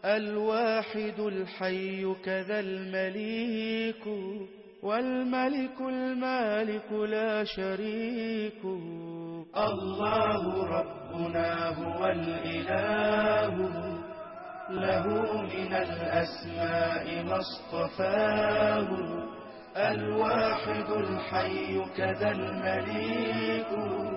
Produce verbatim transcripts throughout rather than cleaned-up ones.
الواحد الحي كذا المليك، والملك المالك لا شريك. الله ربنا هو الإله، له من الأسماء ما اصطفاه. الواحد الحي كذا المليك،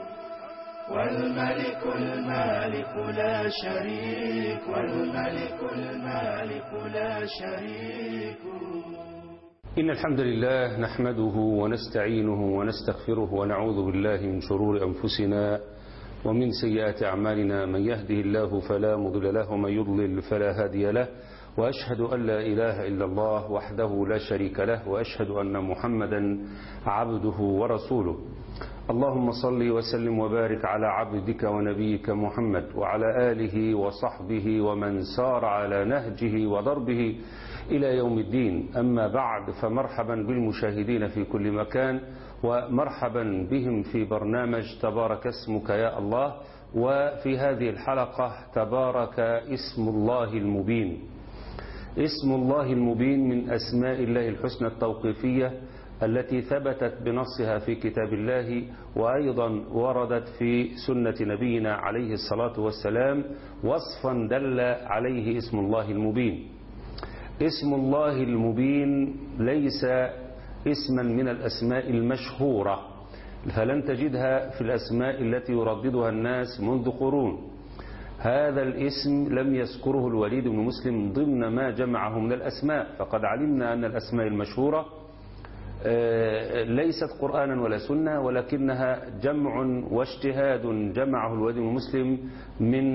والملك المالك لا شريك. والملك المالك لا شريك. إن الحمد لله نحمده ونستعينه ونستغفره ونعوذ بالله من شرور أنفسنا ومن سيئات أعمالنا. من يهده الله فلا مضل له ومن يضلل فلا هادي له، وأشهد أن لا إله إلا الله وحده لا شريك له، وأشهد أن محمدا عبده ورسوله. اللهم صل وسلم وبارك على عبدك ونبيك محمد وعلى آله وصحبه ومن سار على نهجه وضربه إلى يوم الدين. أما بعد، فمرحبا بالمشاهدين في كل مكان، ومرحبا بهم في برنامج تبارك اسمك يا الله. وفي هذه الحلقة تبارك اسم الله المبين. اسم الله المبين من أسماء الله الحسنى التوقيفية التي ثبتت بنصها في كتاب الله، وأيضا وردت في سنة نبينا عليه الصلاة والسلام وصفا دل عليه اسم الله المبين. اسم الله المبين ليس اسما من الأسماء المشهورة، فلن تجدها في الأسماء التي يرددها الناس منذ قرون. هذا الاسم لم يذكره الوليد بن مسلم ضمن ما جمعه من الأسماء، فقد علمنا أن الأسماء المشهورة ليست قرآنا ولا سنة، ولكنها جمع واجتهاد جمعه الوليد بن مسلم من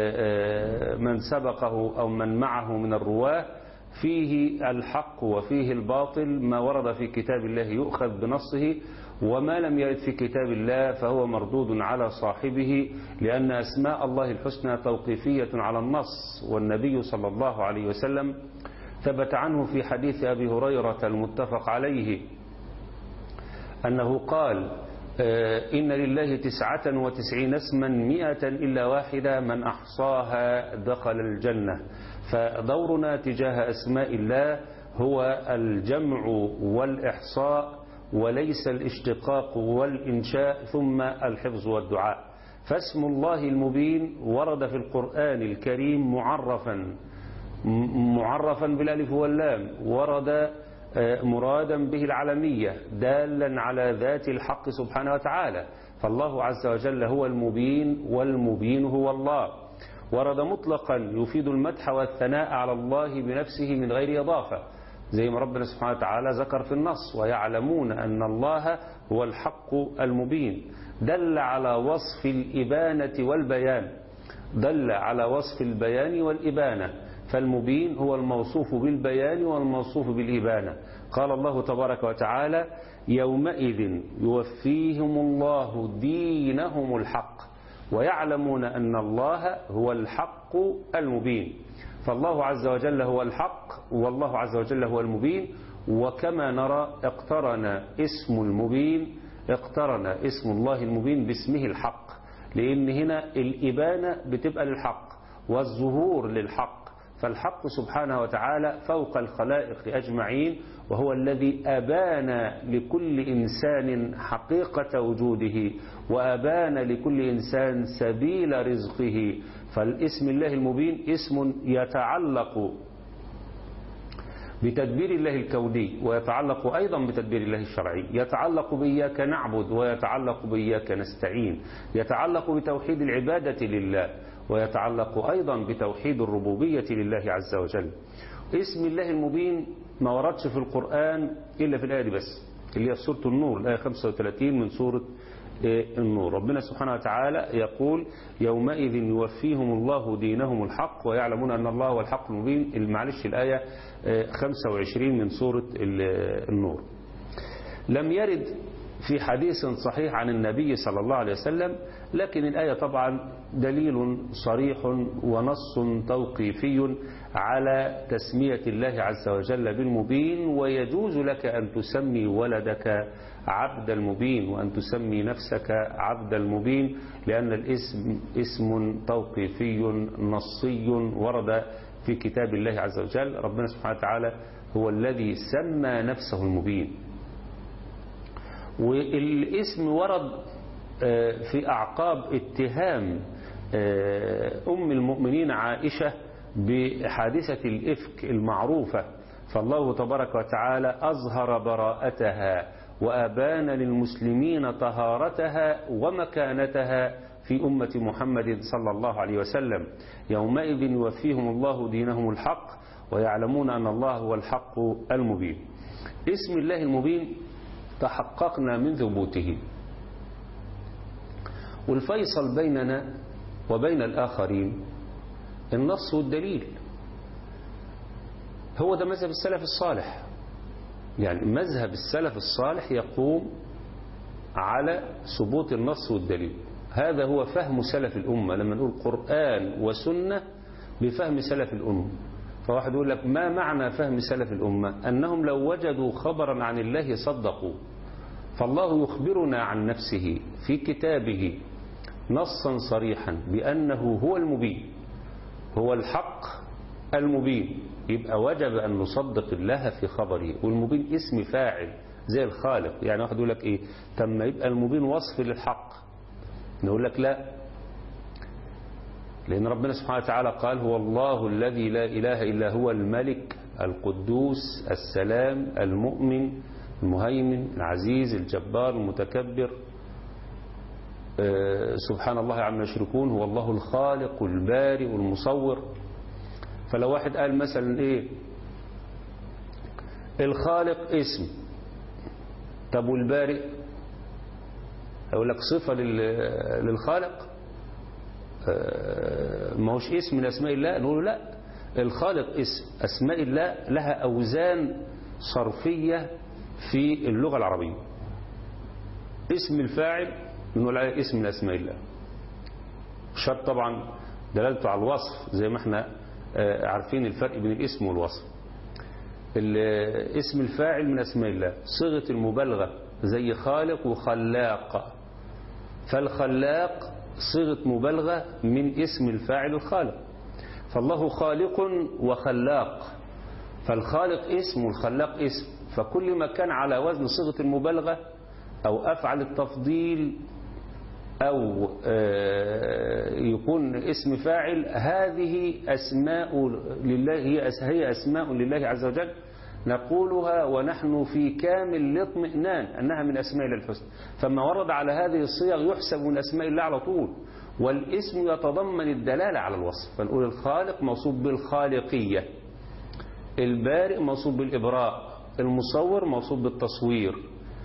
من سبقه أو من معه من الرواة، فيه الحق وفيه الباطل. ما ورد في كتاب الله يؤخذ بنصه، وما لم يرد في كتاب الله فهو مردود على صاحبه، لأن أسماء الله الحسنى توقيفية على النص. والنبي صلى الله عليه وسلم ثبت عنه في حديث أبي هريرة المتفق عليه أنه قال: إن لله تسعة وتسعين اسما مئة إلا واحدة من أحصاها دخل الجنة. فدورنا تجاه أسماء الله هو الجمع والإحصاء، وليس الاشتقاق والإنشاء ثم الحفظ والدعاء. فاسم الله المبين ورد في القرآن الكريم معرفا معرفا بالالف واللام، ورد مرادا به العلمية دالا على ذات الحق سبحانه وتعالى. فالله عز وجل هو المبين، والمبين هو الله. ورد مطلقا يفيد المدح والثناء على الله بنفسه من غير إضافة، زي ما ربنا سبحانه وتعالى ذكر في النص: ويعلمون أن الله هو الحق المبين. دل على وصف الإبانة والبيان، دل على وصف البيان والإبانة. فالمبين هو الموصوف بالبيان والموصوف بالإبانة. قال الله تبارك وتعالى: يومئذ يوفيهم الله دينهم الحق ويعلمون أن الله هو الحق المبين. فالله عز وجل هو الحق، والله عز وجل هو المبين. وكما نرى اقترن اسم المبين اقترن اسم الله المبين باسمه الحق، لأن هنا الإبانة بتبقى للحق والظهور للحق. فالحق سبحانه وتعالى فوق الخلائق أجمعين، وهو الذي أبان لكل إنسان حقيقة وجوده، وأبان لكل إنسان سبيل رزقه. فالاسم الله المبين اسم يتعلق بتدبير الله الكوني، ويتعلق أيضا بتدبير الله الشرعي. يتعلق بإياك نعبد، ويتعلق بإياك نستعين. يتعلق بتوحيد العبادة لله، ويتعلق أيضا بتوحيد الربوبية لله عز وجل. اسم الله المبين ما وردش في القرآن إلا في الآية بس، اللي هي في سورة النور، الآية خمسة وثلاثين من سورة النور. ربنا سبحانه وتعالى يقول: يومئذ يوفيهم الله دينهم الحق ويعلمون أن الله هو الحق المبين. معلش الآية خمسة وعشرين من سورة النور. لم يرد في حديث صحيح عن النبي صلى الله عليه وسلم، لكن الآية طبعا دليل صريح ونص توقيفي على تسمية الله عز وجل بالمبين. ويجوز لك أن تسمي ولدك عبد المبين، وأن تسمي نفسك عبد المبين، لأن الاسم اسم توقيفي نصي ورد في كتاب الله عز وجل. ربنا سبحانه وتعالى هو الذي سمى نفسه المبين. والاسم ورد في أعقاب اتهام أم المؤمنين عائشة بحادثة الإفك المعروفة، فالله تبارك وتعالى أظهر براءتها وأبان للمسلمين طهارتها ومكانتها في أمة محمد صلى الله عليه وسلم. يومئذ يوفيهم الله دينهم الحق ويعلمون أن الله هو الحق المبين. اسم الله المبين تحققنا من ثبوته، والفيصل بيننا وبين الآخرين النص والدليل. هو ده مذهب السلف الصالح، يعني مذهب السلف الصالح يقوم على ثبوت النص والدليل. هذا هو فهم سلف الأمة. لما نقول قرآن وسنة بفهم سلف الأمة، فواحد يقول لك ما معنى فهم سلف الأمة؟ أنهم لو وجدوا خبرا عن الله صدقوا. فالله يخبرنا عن نفسه في كتابه نصا صريحا بأنه هو المبين، هو الحق المبين، يبقى وجب أن نصدق الله في خبره. والمبين اسم فاعل زي الخالق. يعني واحد يقول لك إيه؟ تم يبقى المبين وصف للحق. نقول لك لا، لأن ربنا سبحانه وتعالى قال هو الله الذي لا إله إلا هو الملك القدوس السلام المؤمن المهيمن العزيز الجبار المتكبر، أه سبحان الله عما يشركون، هو الله الخالق البارئ والمصور. فلو واحد قال مثلا ايه الخالق اسم، طب والبارئ؟ هقول لك صفة للخالق، أه ما هوش اسم من اسماء الله. نقول لا، الخالق اسم، اسماء الله لها اوزان صرفية في اللغة العربية. اسم الفاعل بنقول عليه اسم من اسماء الله، شرط طبعا دلالته على الوصف، زي ما احنا عارفين الفرق بين الاسم والوصف. اسم الفاعل من اسماء الله، صيغة المبالغة زي خالق وخلاق، فالخلاق صيغة مبالغة من اسم الفاعل الخالق. فالله خالق وخلاق، فالخالق اسم والخلاق اسم. فكل ما كان على وزن صيغة المبالغة أو أفعل التفضيل أو يكون اسم فاعل، هذه أسماء لله، هي أسماء لله عز وجل نقولها ونحن في كامل الاطمئنان أنها من أسماء الله الحسنى. فما ورد على هذه الصيغ يحسب من أسماء الله على طول، والاسم يتضمن الدلالة على الوصف. فنقول الخالق موصوف بالخالقية، البارئ موصوف بالإبراء، المصور موصوف بالتصوير،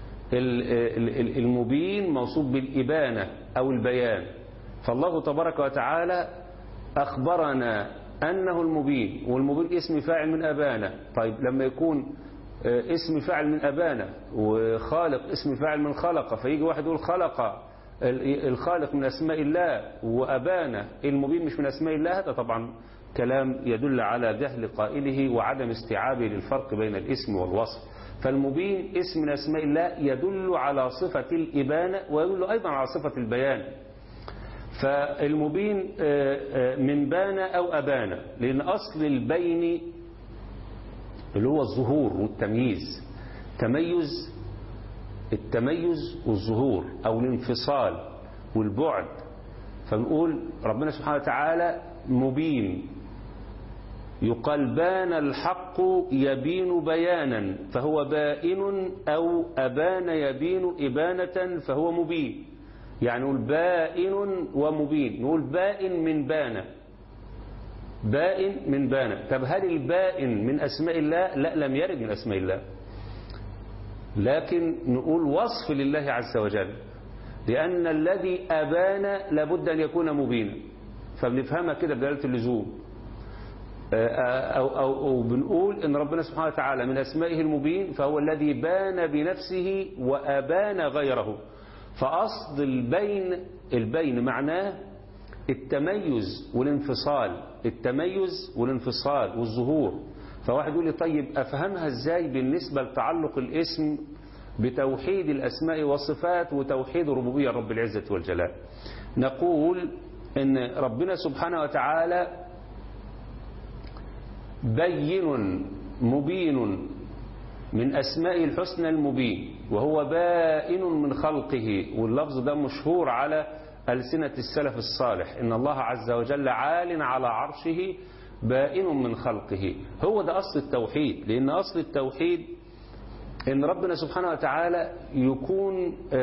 المبين موصوف بالإبانة أو البيان. فالله تبارك وتعالى أخبرنا أنه المبين، والمبين اسم فاعل من أبانا. طيب لما يكون اسم فاعل من أبانا وخالق اسم فاعل من خلق، فيجي واحد يقول خلق الخالق من أسماء الله وأبانا المبين مش من أسماء الله، هذا طبعا كلام يدل على جهل قائله وعدم استيعابه للفرق بين الاسم والوصف. فالمبين اسم من أسماء الله يدل على صفة الإبانة ويدل أيضا على صفة البيان. فالمبين من بان أو أبان، لأن أصل البين اللي هو الظهور والتمييز، تميز التميز والظهور أو الانفصال والبعد. فنقول ربنا سبحانه وتعالى مبين، يقال بان الحق يبين بيانا فهو بائن، أو أبان يبين إبانة فهو مبين. يعني نقول بائن ومبين، نقول بائن من بان، بائن من بان. طب هل البائن من أسماء الله؟ لا، لم يرد من أسماء الله، لكن نقول وصف لله عز وجل، لأن الذي أبان لابد أن يكون مبينا. فبنفهمها كده بدلالة اللزوم، أو, أو, أو بنقول إن ربنا سبحانه وتعالى من أسمائه المبين، فهو الذي بان بنفسه وأبان غيره. فأصل البين، البين معناه التميز والانفصال، التميز والانفصال والظهور. فواحد يقول لي طيب أفهمها إزاي بالنسبة لتعلق الاسم بتوحيد الأسماء والصفات وتوحيد ربوبية رب العزة والجلال؟ نقول إن ربنا سبحانه وتعالى بين مبين من أسمائه الحسنى المبين، وهو بائن من خلقه. واللفظ ده مشهور على ألسنة السلف الصالح، إن الله عز وجل عال على عرشه بائن من خلقه. هو ده أصل التوحيد، لأن أصل التوحيد إن ربنا سبحانه وتعالى يكون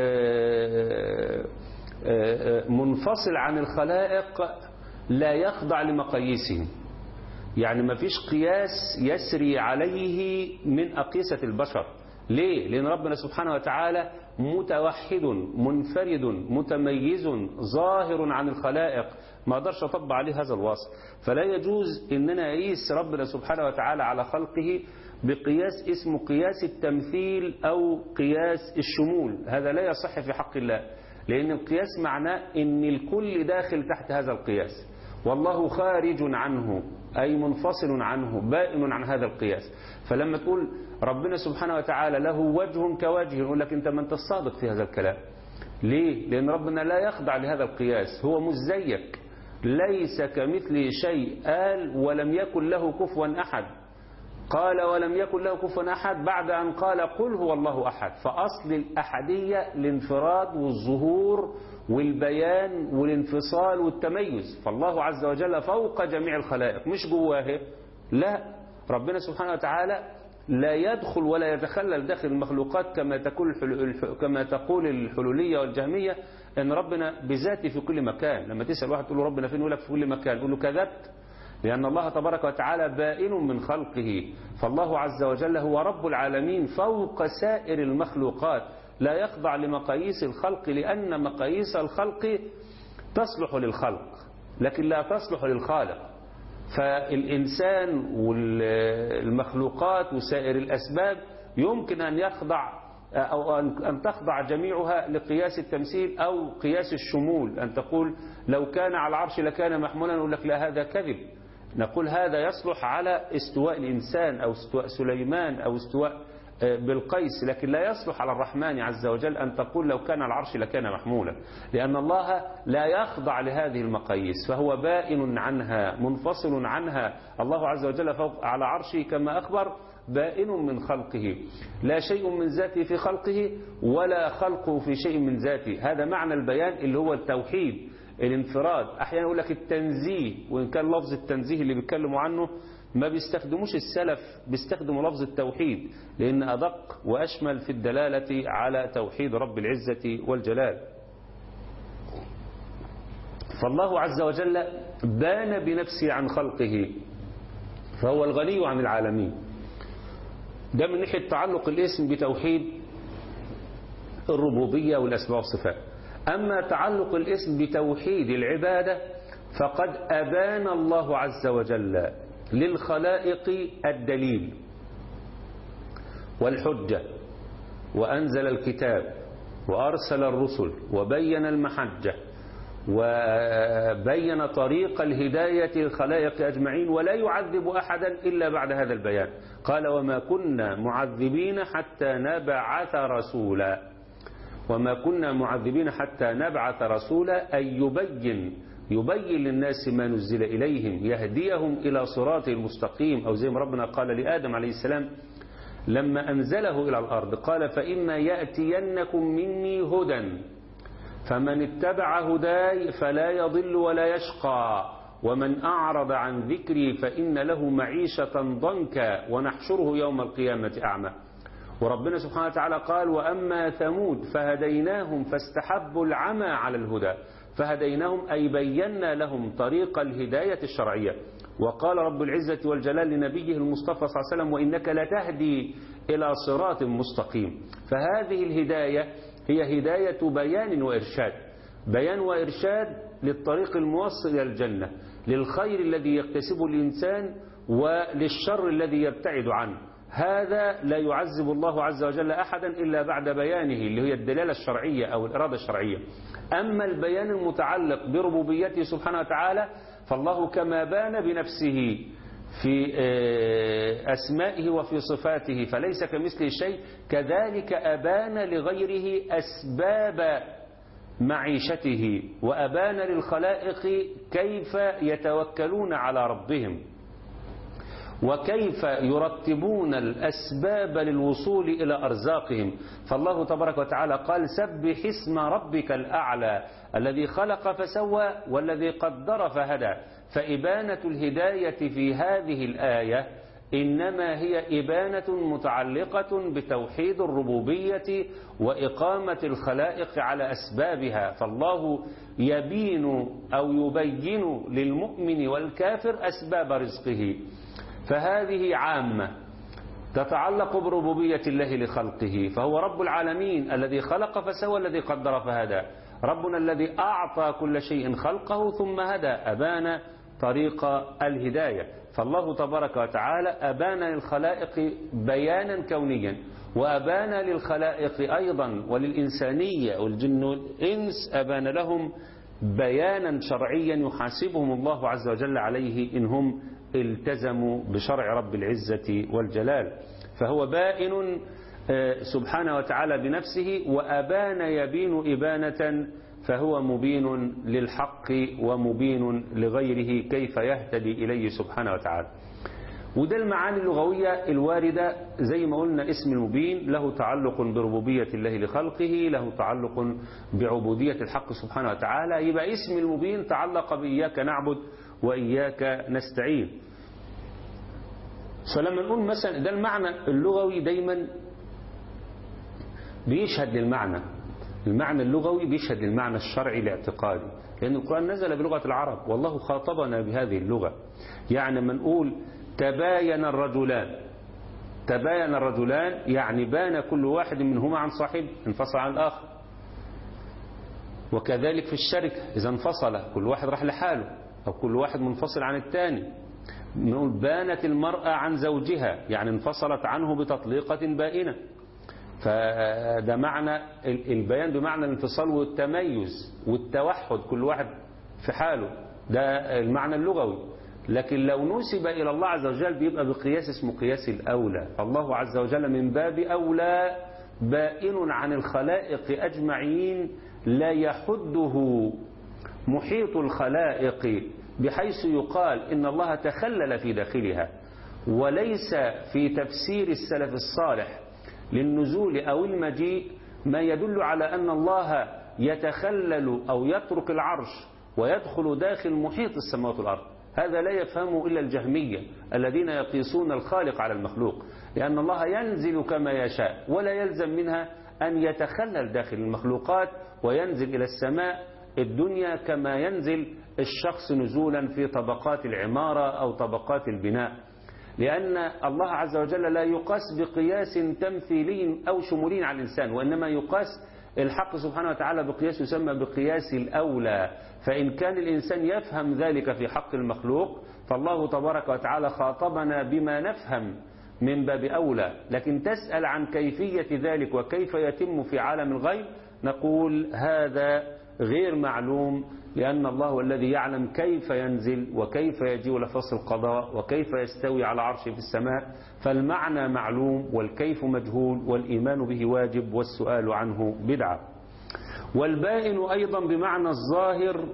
منفصل عن الخلائق، لا يخضع لمقاييسهم. يعني ما فيش قياس يسري عليه من أقيسة البشر. ليه؟ لأن ربنا سبحانه وتعالى متوحد منفرد متميز ظاهر عن الخلائق، ما اقدرش اطبق عليه هذا الوصف. فلا يجوز ان انا اقيس ربنا سبحانه وتعالى على خلقه بقياس اسمه قياس التمثيل او قياس الشمول. هذا لا يصح في حق الله، لان القياس معناه ان الكل داخل تحت هذا القياس، والله خارج عنه أي منفصل عنه بائن عن هذا القياس. فلما تقول ربنا سبحانه وتعالى له وجه كوجه، يقول لك أنت ما أنت الصادق في هذا الكلام. ليه؟ لأن ربنا لا يخضع لهذا القياس، هو مش زيك، ليس كمثله شيء. قال ولم يكن له كفوا أحد، قال ولم يكن له كفوا أحد بعد أن قال قل هو الله أحد. فأصل الأحدية الانفراد والظهور والبيان والانفصال والتميز. فالله عز وجل فوق جميع الخلائق، مش جواه. لا، ربنا سبحانه وتعالى لا يدخل ولا يتخلل داخل المخلوقات كما تقول كما تقول الحلولية والجهمية ان ربنا بذاته في كل مكان. لما تسأل واحد تقول له ربنا فين، يقول لك في كل مكان، يقول له كذبت، لأن الله تبارك وتعالى بائن من خلقه. فالله عز وجل هو رب العالمين فوق سائر المخلوقات، لا يخضع لمقاييس الخلق، لأن مقاييس الخلق تصلح للخلق لكن لا تصلح للخالق. فالإنسان والمخلوقات وسائر الأسباب يمكن أن يخضع أو أن تخضع جميعها لقياس التمثيل أو قياس الشمول. أن تقول لو كان على العرش لكان محمولا، نقول لك لا، هذا كذب. نقول هذا يصلح على استواء الإنسان أو استواء سليمان أو استواء بالقيس، لكن لا يصلح على الرحمن عز وجل أن تقول لو كان على العرش لكان محمولا، لأن الله لا يخضع لهذه المقاييس، فهو بائن عنها منفصل عنها. الله عز وجل فوق على عرشه كما أخبر بائن من خلقه، لا شيء من ذاته في خلقه ولا خلقه في شيء من ذاته. هذا معنى البيان اللي هو التوحيد، الانفراد. أحيانا يقول لك التنزيه، وإن كان لفظ التنزيه اللي بيتكلموا عنه ما بيستخدموش السلف، بيستخدموا لفظ التوحيد لأن أدق وأشمل في الدلالة على توحيد رب العزة والجلال. فالله عز وجل بان بنفسه عن خلقه، فهو الغني عن العالمين. ده من ناحية تعلق الاسم بتوحيد الربوبية والأسماء والصفات. أما تعلق الاسم بتوحيد العبادة فقد أبان الله عز وجل للخلائق الدليل والحجة، وأنزل الكتاب وأرسل الرسل وبين المحجة وبين طريق الهداية للخلائق أجمعين، ولا يعذب أحدا إلا بعد هذا البيان. قال وما كنا معذبين حتى نبعث رسولا، وما كنا معذبين حتى نبعث رسولا، أي يبين يبين للناس ما نزل إليهم، يهديهم إلى صراط المستقيم. أو زي ما ربنا قال لآدم عليه السلام لما أنزله إلى الأرض قال فإما يأتينكم مني هدى فمن اتبع هداي فلا يضل ولا يشقى ومن أعرض عن ذكري فإن له معيشة ضنكا ونحشره يوم القيامة أعمى. وربنا سبحانه وتعالى قال وأما ثمود فهديناهم فاستحبوا العمى على الهدى، فهديناهم أي بينا لهم طريق الهداية الشرعية. وقال رب العزة والجلال لنبيه المصطفى صلى الله عليه وسلم وإنك لتهدي إلى صراط مستقيم. فهذه الهداية هي هداية بيان وإرشاد، بيان وإرشاد للطريق الموصل إلى الجنة، للخير الذي يكتسبه الإنسان وللشر الذي يبتعد عنه. هذا لا يعذب الله عز وجل أحدا إلا بعد بيانه اللي هي الدلالة الشرعية أو الإرادة الشرعية. أما البيان المتعلق بربوبيته سبحانه وتعالى فالله كما بان بنفسه في أسمائه وفي صفاته فليس كمثله شيء، كذلك أبان لغيره أسباب معيشته، وأبان للخلائق كيف يتوكلون على ربهم. وكيف يرتبون الأسباب للوصول إلى أرزاقهم. فالله تبارك وتعالى قال سبح اسم ربك الأعلى الذي خلق فسوى والذي قدر فهدى. فإبانة الهداية في هذه الآية إنما هي إبانة متعلقة بتوحيد الربوبية وإقامة الخلائق على أسبابها. فالله يبين أو يبين للمؤمن والكافر أسباب رزقه، فهذه عامة تتعلق بربوبية الله لخلقه، فهو رب العالمين الذي خلق فسوى الذي قدر فهدى، ربنا الذي أعطى كل شيء خلقه ثم هدى، أبان طريق الهداية. فالله تبارك وتعالى أبان للخلائق بيانا كونيا، وأبان للخلائق أيضا وللإنسانية والجن والإنس أبان لهم بيانا شرعيا يحاسبهم الله عز وجل عليه إن هم التزموا بشرع رب العزة والجلال. فهو بائن سبحانه وتعالى بنفسه، وأبان يبين إبانة، فهو مبين للحق ومبين لغيره كيف يهتدي إليه سبحانه وتعالى. وده المعاني اللغوية الواردة. زي ما قلنا اسم المبين له تعلق بربوبية الله لخلقه، له تعلق بعبودية الحق سبحانه وتعالى. يبقى اسم المبين تعلق بإياك نعبد وإياك نستعين. فلما نقول مثلا ده المعنى اللغوي دايما بيشهد للمعنى، المعنى اللغوي بيشهد للمعنى الشرعي الاعتقادي، لأن القرآن نزل بلغة العرب والله خاطبنا بهذه اللغة. يعني من نقول تباين الرجلان، تباين الرجلان يعني بان كل واحد منهما عن صاحبه، انفصل عن الآخر. وكذلك في الشركة إذا انفصل كل واحد راح لحاله أو كل واحد منفصل عن الثاني. نقول بانت المرأة عن زوجها يعني انفصلت عنه بتطليقة بائنة. فده معنى البيان بمعنى الانفصال والتميز والتوحد، كل واحد في حاله، ده المعنى اللغوي. لكن لو نسب إلى الله عز وجل بيبقى بقياس اسمه قياس الأولى. الله عز وجل من باب أولى بائن عن الخلائق أجمعين، لا يحده محيط الخلائق بحيث يقال إن الله تخلل في داخلها. وليس في تفسير السلف الصالح للنزول أو المجيء ما يدل على أن الله يتخلل أو يترك العرش ويدخل داخل محيط السماوات والأرض. هذا لا يفهمه إلا الجهمية الذين يقيسون الخالق على المخلوق، لأن الله ينزل كما يشاء ولا يلزم منها أن يتخلل داخل المخلوقات وينزل إلى السماء الدنيا كما ينزل الشخص نزولا في طبقات العمارة أو طبقات البناء. لأن الله عز وجل لا يقاس بقياس تمثيلي أو شمولي على الإنسان، وإنما يقاس الحق سبحانه وتعالى بقياس يسمى بقياس الأولى. فإن كان الإنسان يفهم ذلك في حق المخلوق فالله تبارك وتعالى خاطبنا بما نفهم من باب أولى. لكن تسأل عن كيفية ذلك وكيف يتم في عالم الغيب، نقول هذا غير معلوم، لأن الله هو الذي يعلم كيف ينزل وكيف يجيء لفصل القضاء وكيف يستوي على عرشه في السماء. فالمعنى معلوم والكيف مجهول، والإيمان به واجب والسؤال عنه بدعة. والبائن أيضا بمعنى الظاهر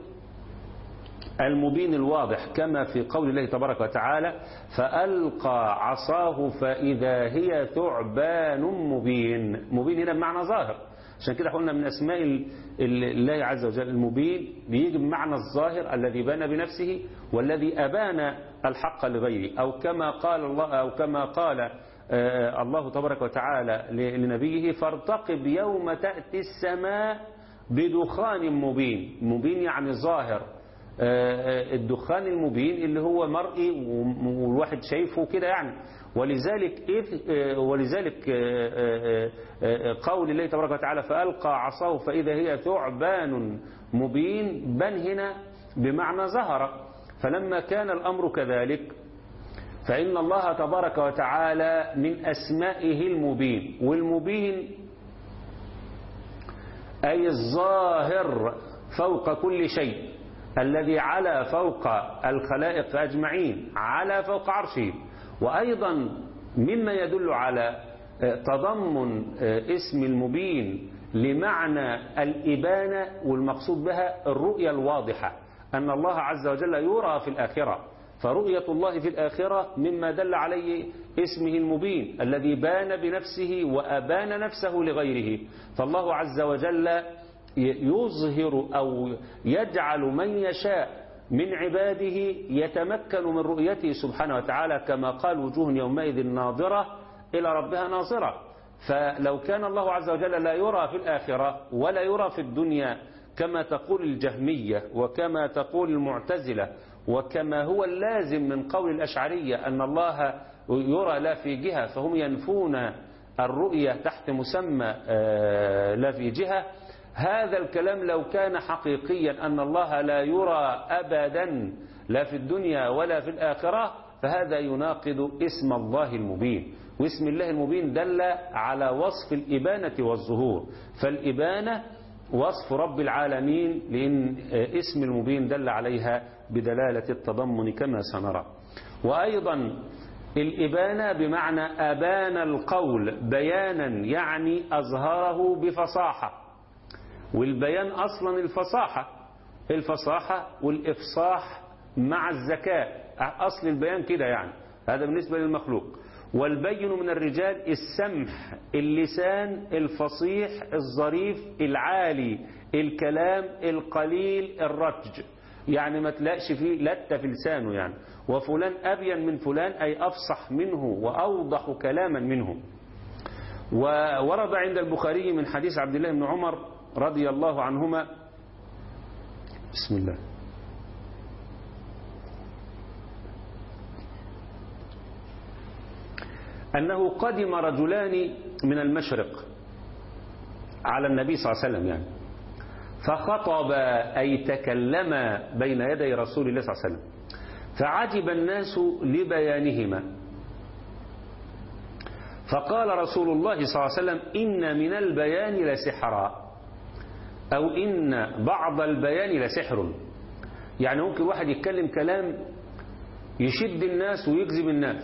المبين الواضح، كما في قول الله تبارك وتعالى فألقى عصاه فإذا هي ثعبان مبين. مبين هنا بمعنى ظاهر، عشان كده قلنا من أسماء الله عز وجل المبين بيجي بمعنى الظاهر الذي بان بنفسه والذي أبان الحق لغيره، أو كما قال الله أو كما قال الله تبارك وتعالى لنبيه فارتقب يوم تأتي السماء بدخان مبين. مبين يعني ظاهر، الدخان المبين اللي هو مرئي والواحد شايفه كده يعني. ولذلك ولذلك قول الله تبارك وتعالى فألقى عصاه فإذا هي ثعبان مبين، بن هنا بمعنى ظهر. فلما كان الأمر كذلك فإن الله تبارك وتعالى من أسمائه المبين، والمبين أي الظاهر فوق كل شيء، الذي على فوق الخلائق أجمعين، على فوق عرشه. وأيضا مما يدل على تضمن اسم المبين لمعنى الإبانة، والمقصود بها الرؤية الواضحة، أن الله عز وجل يرى في الآخرة. فرؤية الله في الآخرة مما دل عليه اسمه المبين الذي بان بنفسه وأبان نفسه لغيره. فالله عز وجل يظهر أو يجعل من يشاء من عباده يتمكن من رؤيته سبحانه وتعالى، كما قال وجوه يومئذ ناظرة إلى ربها ناظرة. فلو كان الله عز وجل لا يرى في الآخرة ولا يرى في الدنيا كما تقول الجهمية وكما تقول المعتزلة وكما هو اللازم من قول الأشعرية أن الله يرى لا في جهة، فهم ينفون الرؤية تحت مسمى لا في جهة. هذا الكلام لو كان حقيقيا أن الله لا يرى أبدا لا في الدنيا ولا في الآخرة فهذا يناقض اسم الله المبين، واسم الله المبين دل على وصف الإبانة والظهور، فالإبانة وصف رب العالمين لأن اسم المبين دل عليها بدلالة التضمن كما سنرى. وأيضا الإبانة بمعنى أبان القول بيانا يعني أظهره بفصاحة، والبيان أصلا الفصاحة الفصاحة والإفصاح مع الذكاء، أصل البيان كده يعني، هذا بالنسبة للمخلوق. والبين من الرجال السمح، اللسان الفصيح الظريف العالي، الكلام القليل الرتج، يعني ما تلاقش فيه لتة في لسانه يعني. وفلان أبين من فلان أي أفصح منه وأوضح كلاما منه. وورد عند البخاري من حديث عبد الله بن عمر رضي الله عنهما بسم الله أنه قدم رجلان من المشرق على النبي صلى الله عليه وسلم يعني، فخطب أي تكلم بين يدي رسول الله صلى الله عليه وسلم، فعجب الناس لبيانهما، فقال رسول الله صلى الله عليه وسلم إن من البيان لسحرا، أو إن بعض البيان لسحر. يعني ممكن واحد يتكلم كلام يشد الناس ويجذب الناس،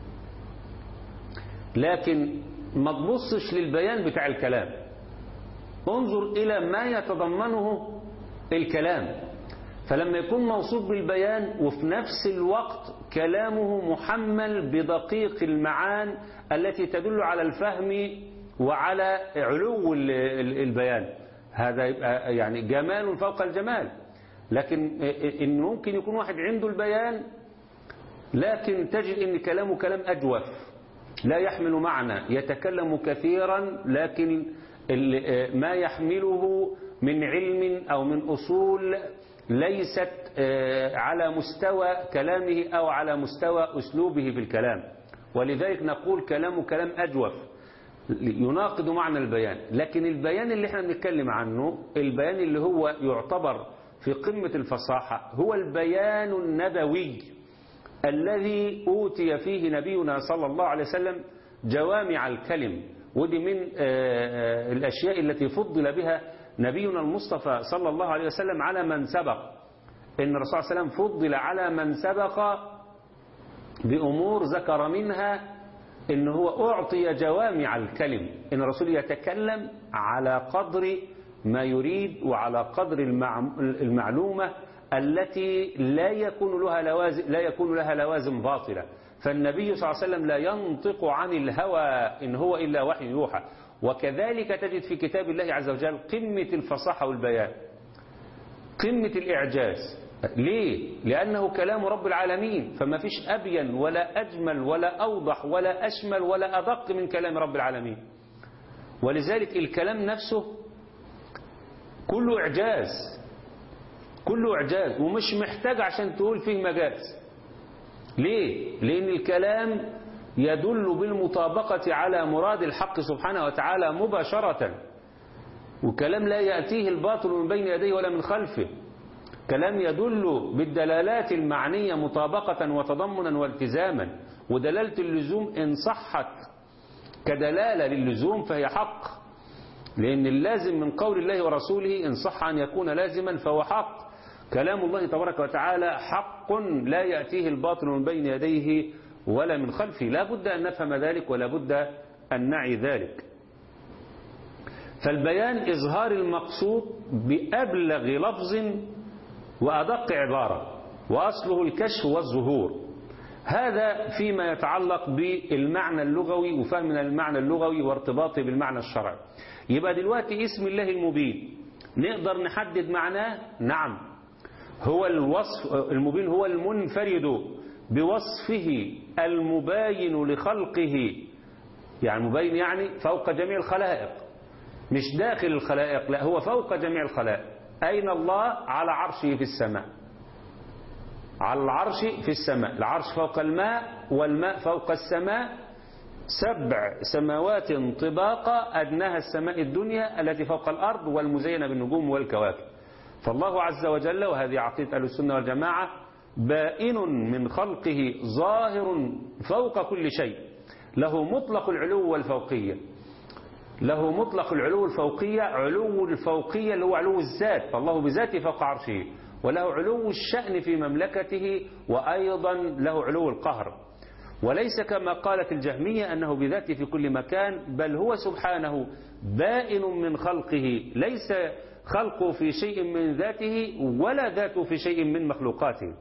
لكن ما تبصش للبيان بتاع الكلام، انظر إلى ما يتضمنه الكلام. فلما يكون موصوف بالبيان وفي نفس الوقت كلامه محمل بدقيق المعان التي تدل على الفهم وعلى علو البيان، هذا يبقى يعني جمال فوق الجمال. لكن إن ممكن يكون واحد عنده البيان لكن تجد إن كلامه كلام أجوف لا يحمل معنى، يتكلم كثيرا لكن ما يحمله من علم أو من أصول ليست على مستوى كلامه أو على مستوى أسلوبه في الكلام، ولذلك نقول كلامه كلام أجوف يناقض معنى البيان. لكن البيان اللي احنا بنتكلم عنه، البيان اللي هو يعتبر في قمة الفصاحة، هو البيان النبوي الذي أوتي فيه نبينا صلى الله عليه وسلم جوامع الكلم. ودي من الأشياء التي فضل بها نبينا المصطفى صلى الله عليه وسلم على من سبق، إن الرسول صلى الله عليه وسلم فضل على من سبق بأمور ذكر منها إن هو أعطي جوامع الكلم، إن الرسول يتكلم على قدر ما يريد وعلى قدر المعلومة التي لا يكون لها لوازم لا يكون لها لوازم باطلة. فالنبي صلى الله عليه وسلم لا ينطق عن الهوى إن هو إلا وحي يوحى. وكذلك تجد في كتاب الله عز وجل قمة الفصاحة والبيان، قمة الإعجاز. ليه؟ لأنه كلام رب العالمين، فما فيش أبين ولا أجمل ولا أوضح ولا أشمل ولا أدق من كلام رب العالمين. ولذلك الكلام نفسه كله إعجاز، كله إعجاز ومش محتاج عشان تقول فيه مجاز. ليه؟ لأن الكلام يدل بالمطابقة على مراد الحق سبحانه وتعالى مباشرة، وكلام لا يأتيه الباطل من بين يديه ولا من خلفه، كلام يدل بالدلالات المعنية مطابقة وتضمنا والتزاما. ودلالة اللزوم إن صحت كدلالة للزوم فهي حق، لأن اللازم من قول الله ورسوله إن صح أن يكون لازما فهو حق. كلام الله تبارك وتعالى حق لا يأتيه الباطل من بين يديه ولا من خلفه. لا بد أن نفهم ذلك ولا بد أن نعي ذلك. فالبيان إظهار المقصود بأبلغ لفظ وأدق عبارة. وأصله الكشف والظهور. هذا فيما يتعلق بالمعنى اللغوي وفهمنا المعنى اللغوي وارتباطه بالمعنى الشرعي. يبقى دلوقتي اسم الله المبين نقدر نحدد معناه؟ نعم، هو الوصف المبين هو المنفرد بوصفه المباين لخلقه، يعني مبين يعني فوق جميع الخلائق، مش داخل الخلائق، لا هو فوق جميع الخلائق. أين الله؟ على عرشه في السماء، على العرش في السماء، العرش فوق الماء والماء فوق السماء، سبع سماوات طباقا أدناها السماء الدنيا التي فوق الأرض والمزينة بالنجوم والكواكب. فالله عز وجل، وهذه عقيدة أهل السنة والجماعة، بائن من خلقه ظاهر فوق كل شيء، له مطلق العلو والفوقية، له مطلق العلو الفوقية، علو الفوقية اللي هو علو الذات، فالله بذاته فوق عرشه، وله علو الشأن في مملكته، وأيضا له علو القهر. وليس كما قالت الجهمية أنه بذاته في كل مكان، بل هو سبحانه بائن من خلقه، ليس خلقه في شيء من ذاته ولا ذاته في شيء من مخلوقاته.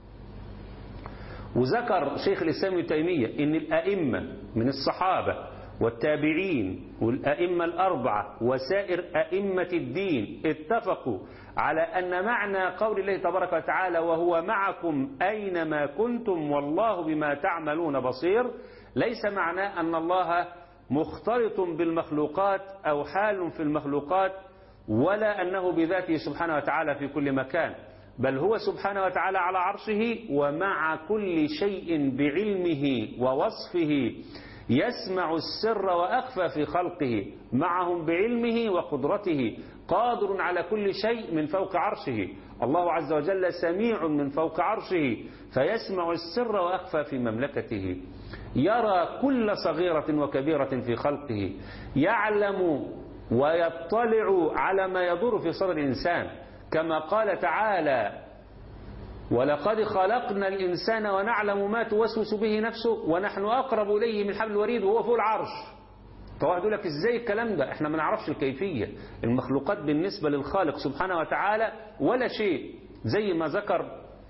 وذكر شيخ الإسلام ابن تيمية إن الأئمة من الصحابة والتابعين والأئمة الأربعة وسائر أئمة الدين اتفقوا على أن معنى قول الله تبارك وتعالى وهو معكم أينما كنتم والله بما تعملون بصير، ليس معناه أن الله مختلط بالمخلوقات أو حال في المخلوقات، ولا أنه بذاته سبحانه وتعالى في كل مكان، بل هو سبحانه وتعالى على عرشه ومع كل شيء بعلمه ووصفه، يسمع السر وأخفى في خلقه، معهم بعلمه وقدرته، قادر على كل شيء من فوق عرشه. الله عز وجل سميع من فوق عرشه فيسمع السر وأخفى في مملكته، يرى كل صغيرة وكبيرة في خلقه، يعلم ويطلع على ما يدور في صدر الإنسان، كما قال تعالى ولقد خلقنا الإنسان ونعلم ما توسوس به نفسه ونحن أقرب إليه من حبل الوريد وهو فوق العرش. طبعا يقول لك إزاي الكلام ده؟ إحنا ما نعرفش الكيفية. المخلوقات بالنسبة للخالق سبحانه وتعالى ولا شيء، زي ما ذكر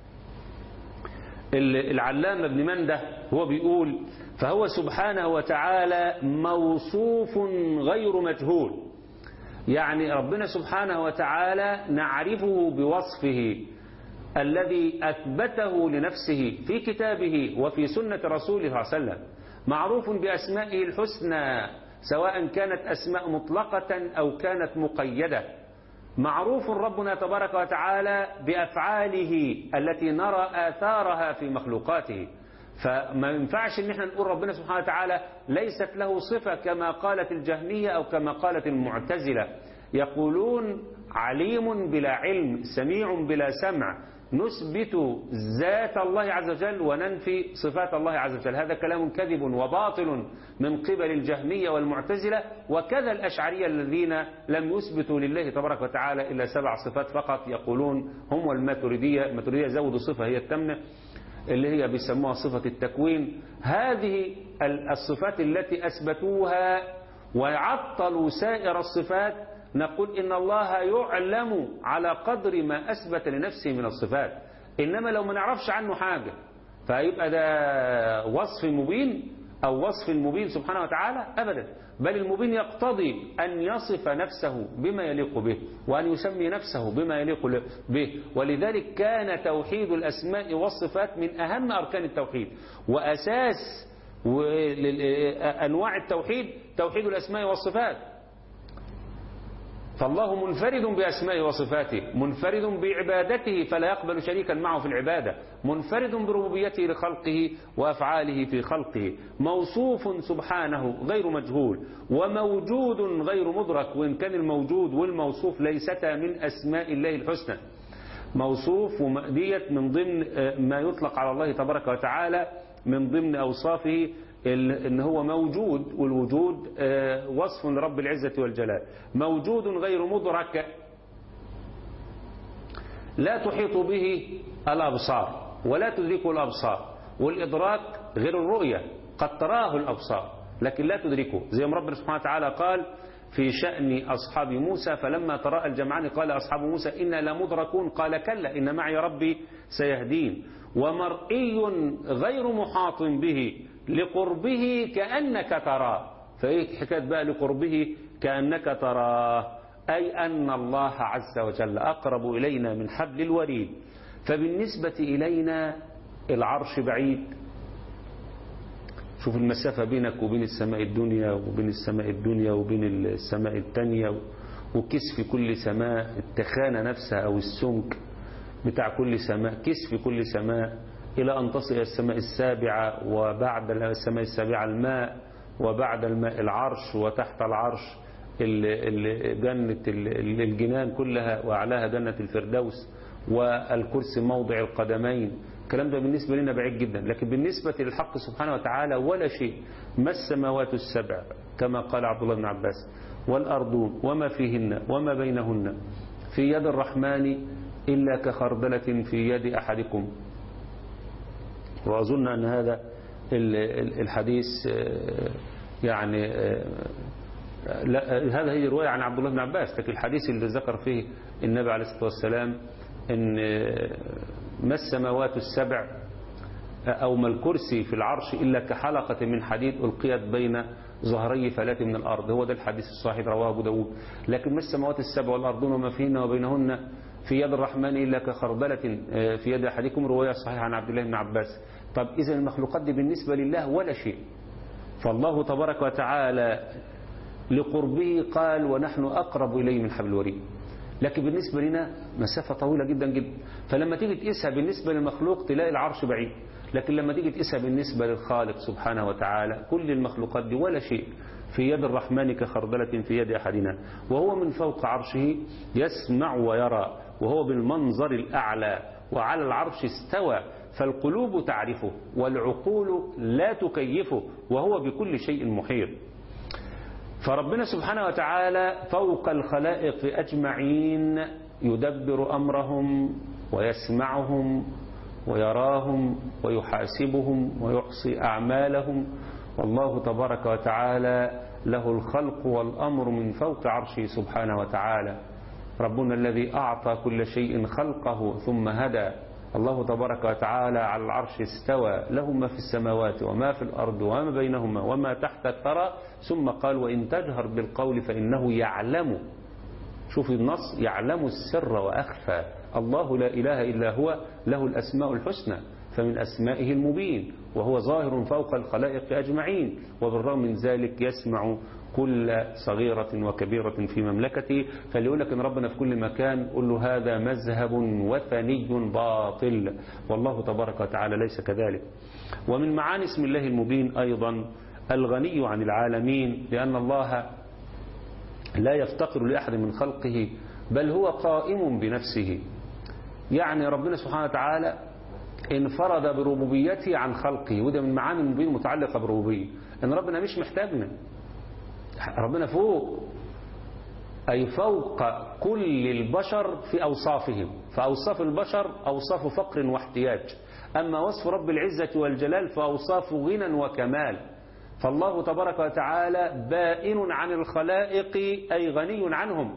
العلامة ابن منده هو بيقول فهو سبحانه وتعالى موصوف غير مجهول، يعني ربنا سبحانه وتعالى نعرفه بوصفه الذي أثبته لنفسه في كتابه وفي سنة رسوله صلى الله عليه وسلم، معروف بأسمائه الحسنى سواء كانت أسماء مطلقة أو كانت مقيدة، معروف ربنا تبارك وتعالى بأفعاله التي نرى آثارها في مخلوقاته. فما ينفعش ان احنا نقول ربنا سبحانه وتعالى ليست له صفة كما قالت الجهمية أو كما قالت المعتزلة، يقولون عليم بلا علم، سميع بلا سمع، نثبت ذات الله عز وجل وننفي صفات الله عز وجل. هذا كلام كذب وباطل من قبل الجهمية والمعتزلة، وكذا الأشعرية الذين لم يثبتوا لله تبارك وتعالى إلا سبع صفات فقط، يقولون هم والماتريدية، الماتريدية زودوا صفة هي التامنة اللي هي بيسموها صفة التكوين. هذه الصفات التي أثبتوها وعطلوا سائر الصفات، نقول إن الله يعلم على قدر ما أثبت لنفسه من الصفات، إنما لو ما نعرفش عنه حاجة فيبقى ده وصف مبين أو وصف المبين سبحانه وتعالى؟ أبدا، بل المبين يقتضي أن يصف نفسه بما يليق به وأن يسمي نفسه بما يليق به. ولذلك كان توحيد الأسماء والصفات من أهم أركان التوحيد، وأساس أنواع التوحيد توحيد الأسماء والصفات. فالله منفرد بأسمائه وصفاته، منفرد بعبادته فلا يقبل شريكا معه في العبادة، منفرد بربوبيته لخلقه وأفعاله في خلقه، موصوف سبحانه غير مجهول، وموجود غير مدرك، وإن كان الموجود والموصوف ليستا من أسماء الله الحسنى. موصوف وديت من ضمن ما يطلق على الله تبارك وتعالى من ضمن أوصافه إن هو موجود، والوجود وصف لرب العزة والجلال. موجود غير مدرك لا تحيط به الأبصار ولا تدركه الأبصار، والإدراك غير الرؤية، قد تراه الأبصار لكن لا تدركه، زي ما ربنا سبحانه وتعالى قال في شأن أصحاب موسى فلما تراءى الجمعان قال أصحاب موسى إنا لمدركون قال كلا إن معي ربي سيهدين. ومرئي غير محاط به لقربه كأنك تراه. فإيه حكاية بقى لقربه كأنك تراه؟ أي أن الله عز وجل أقرب إلينا من حبل الوريد. فبالنسبة إلينا العرش بعيد، شوف المسافة بينك وبين السماء الدنيا وبين السماء الدنيا وبين السماء التانية، وكسف كل سماء التخانة نفسها أو السمك بتاع كل سماء، كسف كل سماء إلى أن تصل إلى السماء السابعة، وبعد السماء السابعة الماء، وبعد الماء العرش، وتحت العرش جنة الجنان كلها وأعلاها جنة الفردوس، والكرسي موضع القدمين. الكلام ده بالنسبة لنا بعيد جدا، لكن بالنسبة للحق سبحانه وتعالى ولا شيء. ما السماوات السبع كما قال عبد الله بن عباس والأرضون وما فيهن وما بينهن في يد الرحمن إلا كخردلة في يد أحدكم. وأظن أن هذا الحديث يعني لا هذا هي رواية عن عبد الله بن عباس، لكن الحديث اللي ذكر فيه النبي عليه الصلاة والسلام إن ما السماوات السبع أو ما الكرسي في العرش إلا كحلقة من حديد ألقيت بين ظهري فلات من الأرض. هو ده الحديث الصحيح رواه أبو داود. لكن ما السماوات السبع والأرضون وما فيهن وبينهن في يد الرحمن إلا كخردلة في يد أحدكم، رواية صحيحة عن عبد الله بن عباس. طب إذا المخلوقات دي بالنسبة لله ولا شيء. فالله تبارك وتعالى لقربه قال ونحن أقرب إليه من حبل الوريد، لكن بالنسبة لنا مسافة طويلة جدا جدا. فلما تيجي تقيسها بالنسبة للمخلوق تلاقي العرش بعيد، لكن لما تيجي تقيسها بالنسبة للخالق سبحانه وتعالى كل المخلوقات دي ولا شيء في يد الرحمن كخردلة في يد أحدنا. وهو من فوق عرشه يسمع ويرى، وهو بالمنظر الأعلى، وعلى العرش استوى، فالقلوب تعرفه والعقول لا تكيفه، وهو بكل شيء محيط. فربنا سبحانه وتعالى فوق الخلائق أجمعين يدبر أمرهم ويسمعهم ويراهم ويحاسبهم ويحصي أعمالهم. والله تبارك وتعالى له الخلق والأمر من فوق عرشه سبحانه وتعالى. ربنا الذي أعطى كل شيء خلقه ثم هدى. الله تبارك وتعالى على العرش استوى، له ما في السماوات وما في الأرض وما بينهما وما تحت الثرى. ثم قال وإن تجهر بالقول فإنه يعلم. شوف النص، يعلم السر وأخفى. الله لا إله إلا هو له الأسماء الحسنى، فمن أسمائه المبين، وهو ظاهر فوق الخلائق أجمعين، وبالرغم من ذلك يسمع كل صغيرة وكبيرة في مملكته. فاللي يقول لك ان ربنا في كل مكان قل له هذا مذهب وثني باطل، والله تبارك وتعالى ليس كذلك. ومن معاني اسم الله المبين أيضا الغني عن العالمين، لأن الله لا يفتقر لأحد من خلقه بل هو قائم بنفسه. يعني ربنا سبحانه وتعالى انفرد بربوبيته عن خلقه، وده من معاني المبين المتعلقة بربوبية، ان ربنا مش محتاجنا، ربنا فوق، أي فوق كل البشر في أوصافهم. فأوصاف البشر أوصاف فقر واحتياج، أما وصف رب العزة والجلال فأوصاف غنى وكمال. فالله تبارك وتعالى بائن عن الخلائق أي غني عنهم.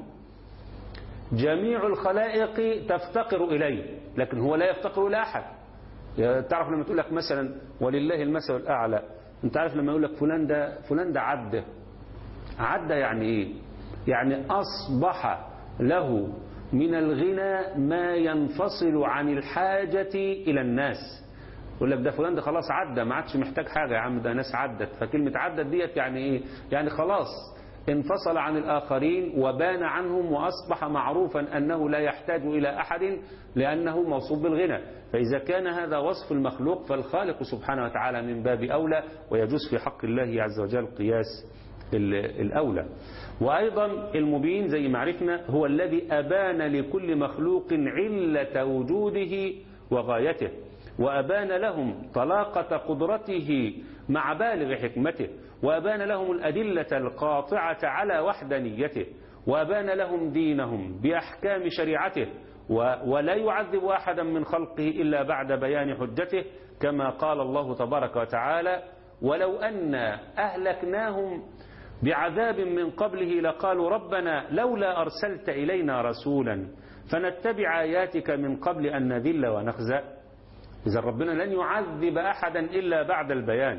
جميع الخلائق تفتقر إليه، لكن هو لا يفتقر إلى أحد. تعرف لما تقول لك مثلا ولله المثل الأعلى، أنت عارف لما يقول لك فلان ده فلان ده عبده، عدى يعني ايه؟ يعني اصبح له من الغنى ما ينفصل عن الحاجة الى الناس. يقول لك ده فلان ده خلاص عدى، ما عادش محتاج حاجة يا عم، ده ناس عدت. فكلمة عدت ديت يعني ايه؟ يعني خلاص انفصل عن الآخرين وبان عنهم، وأصبح معروفا أنه لا يحتاج إلى أحد لأنه موصوف بالغنى. فإذا كان هذا وصف المخلوق فالخالق سبحانه وتعالى من باب أولى، ويجوز في حق الله عز وجل قياس الأولى. وأيضا المبين زي ما عرفنا هو الذي أبان لكل مخلوق علة وجوده وغايته، وأبان لهم طلاقة قدرته مع بالغ حكمته، وأبان لهم الأدلة القاطعة على وحدانيته، وأبان لهم دينهم بأحكام شريعته، ولا يعذب أحدا من خلقه إلا بعد بيان حجته، كما قال الله تبارك وتعالى ولو أن أهلكناهم بعذاب من قبله لقالوا ربنا لولا أرسلت إلينا رسولا فنتبع آياتك من قبل أن نذل ونخزى. إذا ربنا لن يعذب أحدا إلا بعد البيان.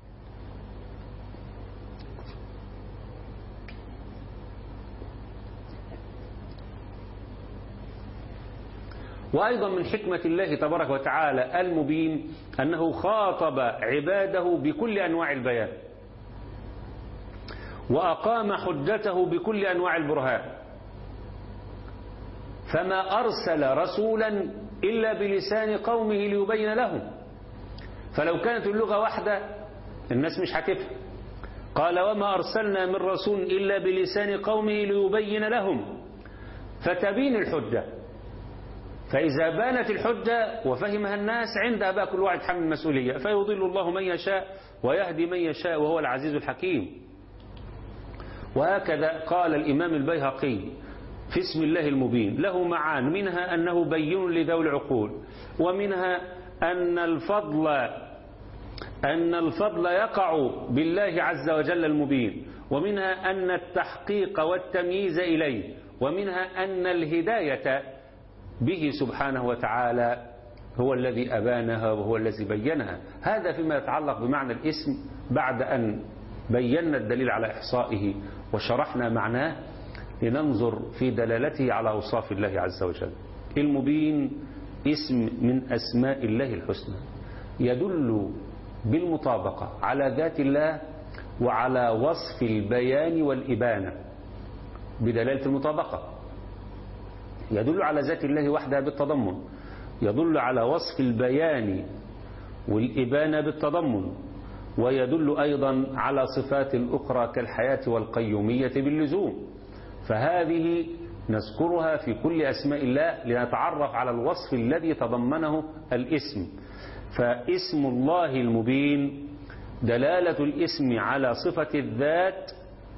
وأيضا من حكمة الله تبارك وتعالى المبين أنه خاطب عباده بكل أنواع البيان وأقام حجته بكل أنواع البرهان، فما أرسل رسولا إلا بلسان قومه ليبين لهم، فلو كانت اللغة واحدة الناس مش هتفهم. قال وما أرسلنا من رسول إلا بلسان قومه ليبين لهم، فتبين الحجة. فإذا بانت الحجة وفهمها الناس عندها بقى كل واحد حمل المسؤولية، فيضل الله من يشاء ويهدي من يشاء وهو العزيز الحكيم. وهكذا قال الإمام البيهقي في اسم الله المبين له معان، منها أنه بين لذوي العقول، ومنها أن الفضل أن الفضل يقع بالله عز وجل المبين، ومنها أن التحقيق والتمييز إليه، ومنها أن الهداية به سبحانه وتعالى هو الذي أبانها وهو الذي بينها. هذا فيما يتعلق بمعنى الاسم بعد أن بينا الدليل على إحصائه وشرحنا معناه، لننظر في دلالته على أوصاف الله عز وجل. المبين اسم من أسماء الله الحسنى يدل بالمطابقة على ذات الله وعلى وصف البيان والإبانة بدلالة المطابقة. يدل على ذات الله وحدها بالتضمن، يدل على وصف البيان والإبانة بالتضمن، ويدل أيضا على صفات أخرى كالحياة والقيومية باللزوم. فهذه نذكرها في كل أسماء الله لنتعرف على الوصف الذي تضمنه الاسم. فاسم الله المبين دلالة الاسم على صفة الذات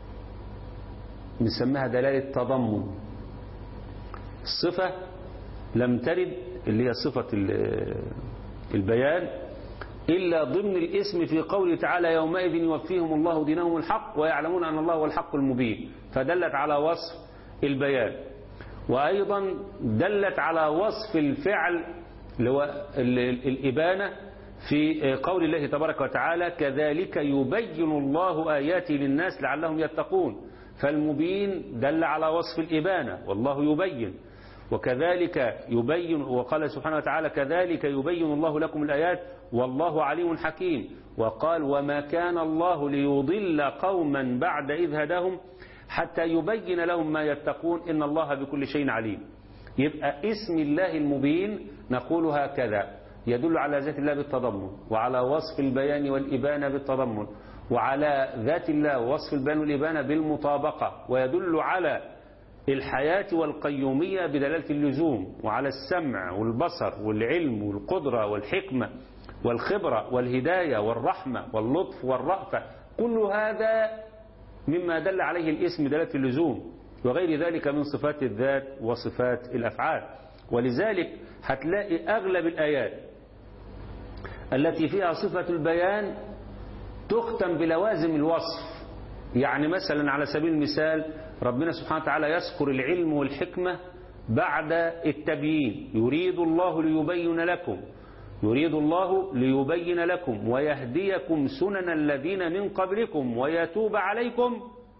نسميها دلالة تضمن. الصفة لم ترد اللي هي صفة البيان إلا ضمن الاسم في قوله تعالى يومئذ يوفيهم الله دينهم الحق ويعلمون أن الله هو الحق المبين، فدلت على وصف البيان. وأيضا دلت على وصف الفعل اللي هو الإبانة في قول الله تبارك وتعالى كذلك يبين الله آياته للناس لعلهم يتقون. فالمبين دل على وصف الإبانة والله يبين، وكذلك يبين، وقال سبحانه وتعالى كذلك يبين الله لكم الآيات والله عليم حكيم. وقال وما كان الله ليضل قوما بعد إذ هداهم حتى يبين لهم ما يتقون إن الله بكل شيء عليم. يبقى اسم الله المبين نقول هكذا يدل على ذات الله بالتضمن، وعلى وصف البيان والإبانة بالتضمن، وعلى ذات الله ووصف البيان والإبانة بالمطابقة، ويدل على الحياة والقيومية بدلالة اللزوم، وعلى السمع والبصر والعلم والقدرة والحكمة والخبرة والهداية والرحمة واللطف والرأفة. كل هذا مما دل عليه الاسم دلالة اللزوم، وغير ذلك من صفات الذات وصفات الأفعال. ولذلك هتلاقي أغلب الآيات التي فيها صفة البيان تختم بلوازم الوصف. يعني مثلا على سبيل المثال ربنا سبحانه وتعالى يذكر العلم والحكمة بعد التبيين، يريد الله ليبين لكم يريد الله ليبين لكم ويهديكم سنن الذين من قبلكم ويتوب عليكم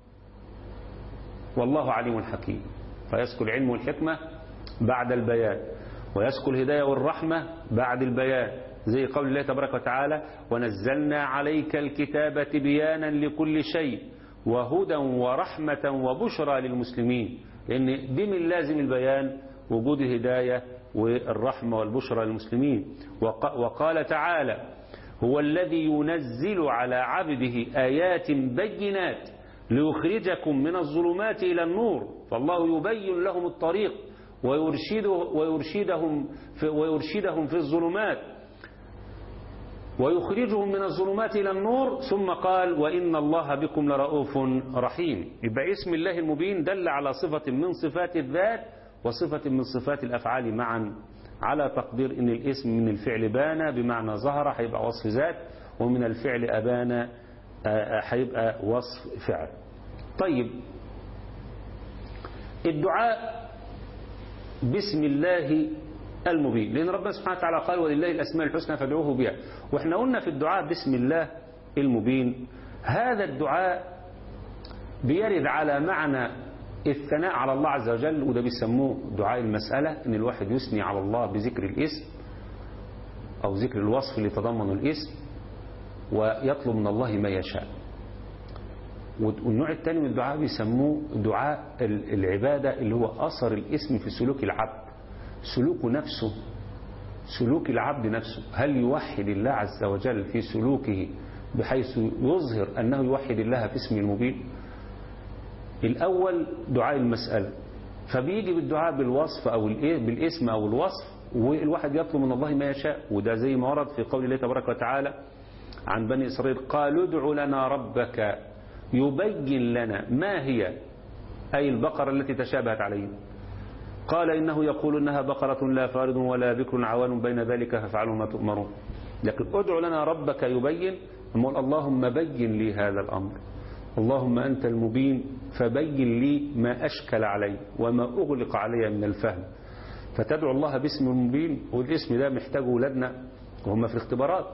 والله عليم حكيم. فيذكر العلم والحكمة بعد البيان، ويذكر الهداية والرحمة بعد البيان، زي قول الله تبارك وتعالى ونزلنا عليك الكتاب تبيانا لكل شيء وهدى ورحمة وبشرى للمسلمين. لأن دي من لازم البيان وجود الهداية والرحمة والبشرى للمسلمين. وقال تعالى هو الذي ينزل على عبده آيات بينات ليخرجكم من الظلمات إلى النور. فالله يبين لهم الطريق ويرشده ويرشدهم في, ويرشدهم في الظلمات ويخرجهم من الظلمات إلى النور. ثم قال وإن الله بكم لرؤوف رحيم. يبقى اسم الله المبين دل على صفة من صفات الذات وصفة من صفات الأفعال معا، على تقدير ان الاسم من الفعل بان بمعنى ظهر هيبقى وصف ذات، ومن الفعل أبان هيبقى وصف فعل. طيب الدعاء بسم الله المبين، لأن ربنا سبحانه وتعالى قال ولله الأسماء الحسنى فادعوه بها، وإحنا قلنا في الدعاء بسم الله المبين هذا الدعاء بيرد على معنى الثناء على الله عز وجل، وده بيسموه دعاء المسألة، إن الواحد يثني على الله بذكر الاسم أو ذكر الوصف اللي تضمن الاسم ويطلب من الله ما يشاء. والنوع الثاني من الدعاء بيسموه دعاء العبادة، اللي هو أثر الاسم في سلوك العبد، سلوك نفسه، سلوك العبد نفسه، هل يوحد الله عز وجل في سلوكه بحيث يظهر أنه يوحد الله في اسمه المبين. الأول دعاء المسألة، فبيجي بالدعاء بالوصف أو بالاسم أو الوصف، والواحد يطلب من الله ما يشاء، وده زي ما ورد في قول الله تبارك وتعالى عن بني إسرائيل قالوا ادع لنا ربك يبين لنا ما هي، أي البقرة التي تشابهت عليه، قال إنه يقول إنها بقرة لا فارض ولا بكر عوان بين ذلك فافعلوا ما تؤمرون. لكن ادع لنا ربك يبين، اللهم بين لي هذا الأمر، اللهم أنت المبين فبين لي ما أشكل علي وما أغلق علي من الفهم. فتدعو الله باسم المبين، والاسم ده محتاجه ولادنا وهم في الاختبارات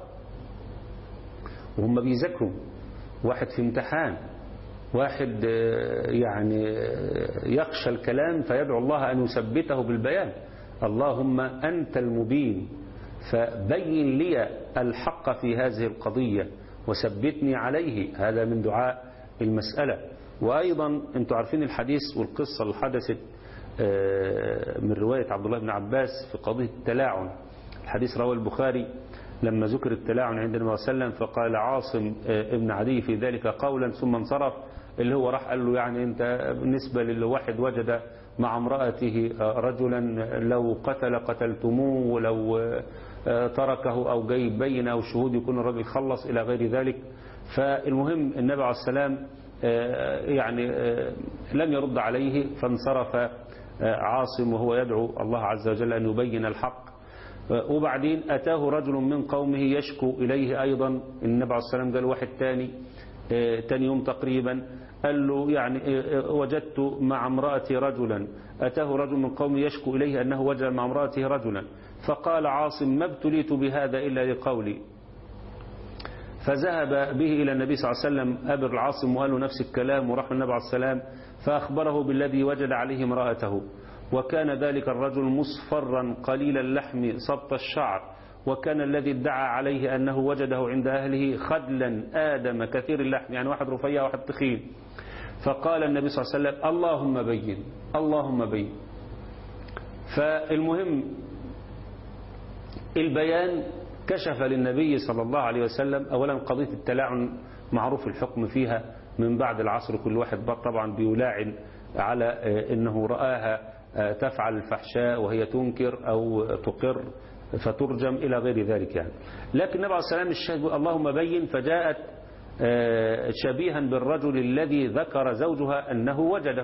وهم بيذاكروا، واحد في امتحان، واحد يعني يخشى الكلام فيدعو الله أن يثبته بالبيان، اللهم أنت المبين فبين لي الحق في هذه القضية وثبتني عليه. هذا من دعاء المسألة. وأيضا أنتم عارفين الحديث والقصة اللي حدثت من رواية عبد الله بن عباس في قضية التلاعن. الحديث رواه البخاري لما ذكر التلاعن عند النبي صلى الله عليه وسلم، فقال عاصم ابن عدي في ذلك قولا ثم انصرف، اللي هو راح قال له يعني أنت بالنسبة للواحد وجد مع امرأته رجلا لو قتل قتلتموه، ولو تركه أو جاي بين أو شهود يكون الرجل خلص إلى غير ذلك. فالمهم النبي عليه السلام يعني لم يرد عليه، فانصرف عاصم وهو يدعو الله عز وجل أن يبين الحق. وبعدين أتاه رجل من قومه يشكو إليه أيضا، النبي عليه السلام قال واحد تاني تاني يوم تقريبا قال له يعني وجدت مع امرأتي رجلا، أتاه رجل من قومه يشكو إليه أنه وجد مع امرأته رجلا، فقال عاصم ما ابتليت بهذا إلا لقولي. فذهب به إلى النبي صلى الله عليه وسلم أبر العاصم وقال له نفس الكلام، وراح النبي عليه السلام فأخبره بالذي وجد عليه امرأته، وكان ذلك الرجل مصفرا قليل اللحم سبط الشعر، وكان الذي ادعى عليه أنه وجده عند أهله خدلا آدم كثير اللحم، يعني واحد رفيع واحد تخين. فقال النبي صلى الله عليه وسلم اللهم بين اللهم بين. فالمهم البيان كشف للنبي صلى الله عليه وسلم أولا قضية التلاعن معروف الحكم فيها من بعد العصر، كل واحد طبعا بيلاعن على أنه رآها تفعل الفحشاء وهي تنكر أو تقر فترجم إلى غير ذلك يعني. لكن النبي عليه السلام الشاهد اللهم بين، فجاءت شبيها بالرجل الذي ذكر زوجها أنه وجده،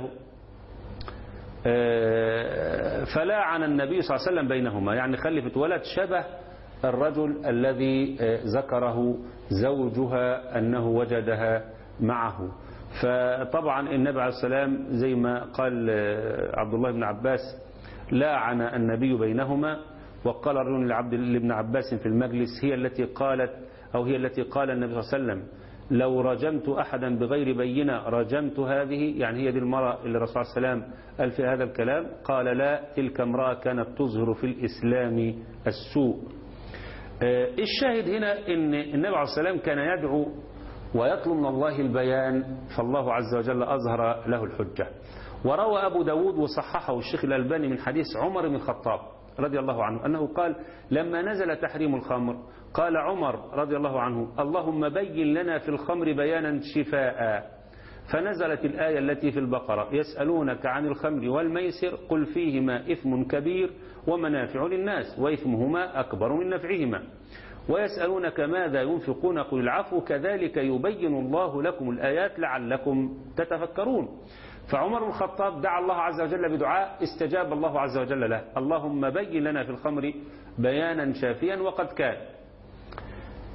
فلاعن النبي صلى الله عليه وسلم بينهما، يعني خلفت ولد شبه الرجل الذي ذكره زوجها أنه وجدها معه. فطبعا النبي عليه السلام زي ما قال عبد الله بن عباس لاعن النبي بينهما، وقال رجل لعبد لابن عباس في المجلس هي التي قالت أو هي التي قال النبي صلى الله عليه وسلم لو رجمت أحدا بغير بينة رجمت هذه، يعني هي دي المرأة اللي الرسول صلى الله عليه وسلم قال في هذا الكلام. قال لا، تلك امرأة كانت تظهر في الإسلام السوء. الشاهد هنا ان النبي عليه السلام كان يدعو ويطلب من الله البيان، فالله عز وجل أظهر له الحجة. وروى أبو داود وصححه الشيخ الألباني من حديث عمر بن الخطاب رضي الله عنه أنه قال لما نزل تحريم الخمر قال عمر رضي الله عنه اللهم بين لنا في الخمر بيانا شفاء، فنزلت الآية التي في البقرة يسألونك عن الخمر والميسر قل فيهما إثم كبير ومنافع للناس وإثمهما أكبر من نفعهما، ويسألونك ماذا ينفقون قل العفو كذلك يبين الله لكم الآيات لعلكم تتفكرون. فعمر بن الخطاب دعا الله عز وجل بدعاء استجاب الله عز وجل له، اللهم بين لنا في الخمر بيانا شافيا، وقد كان.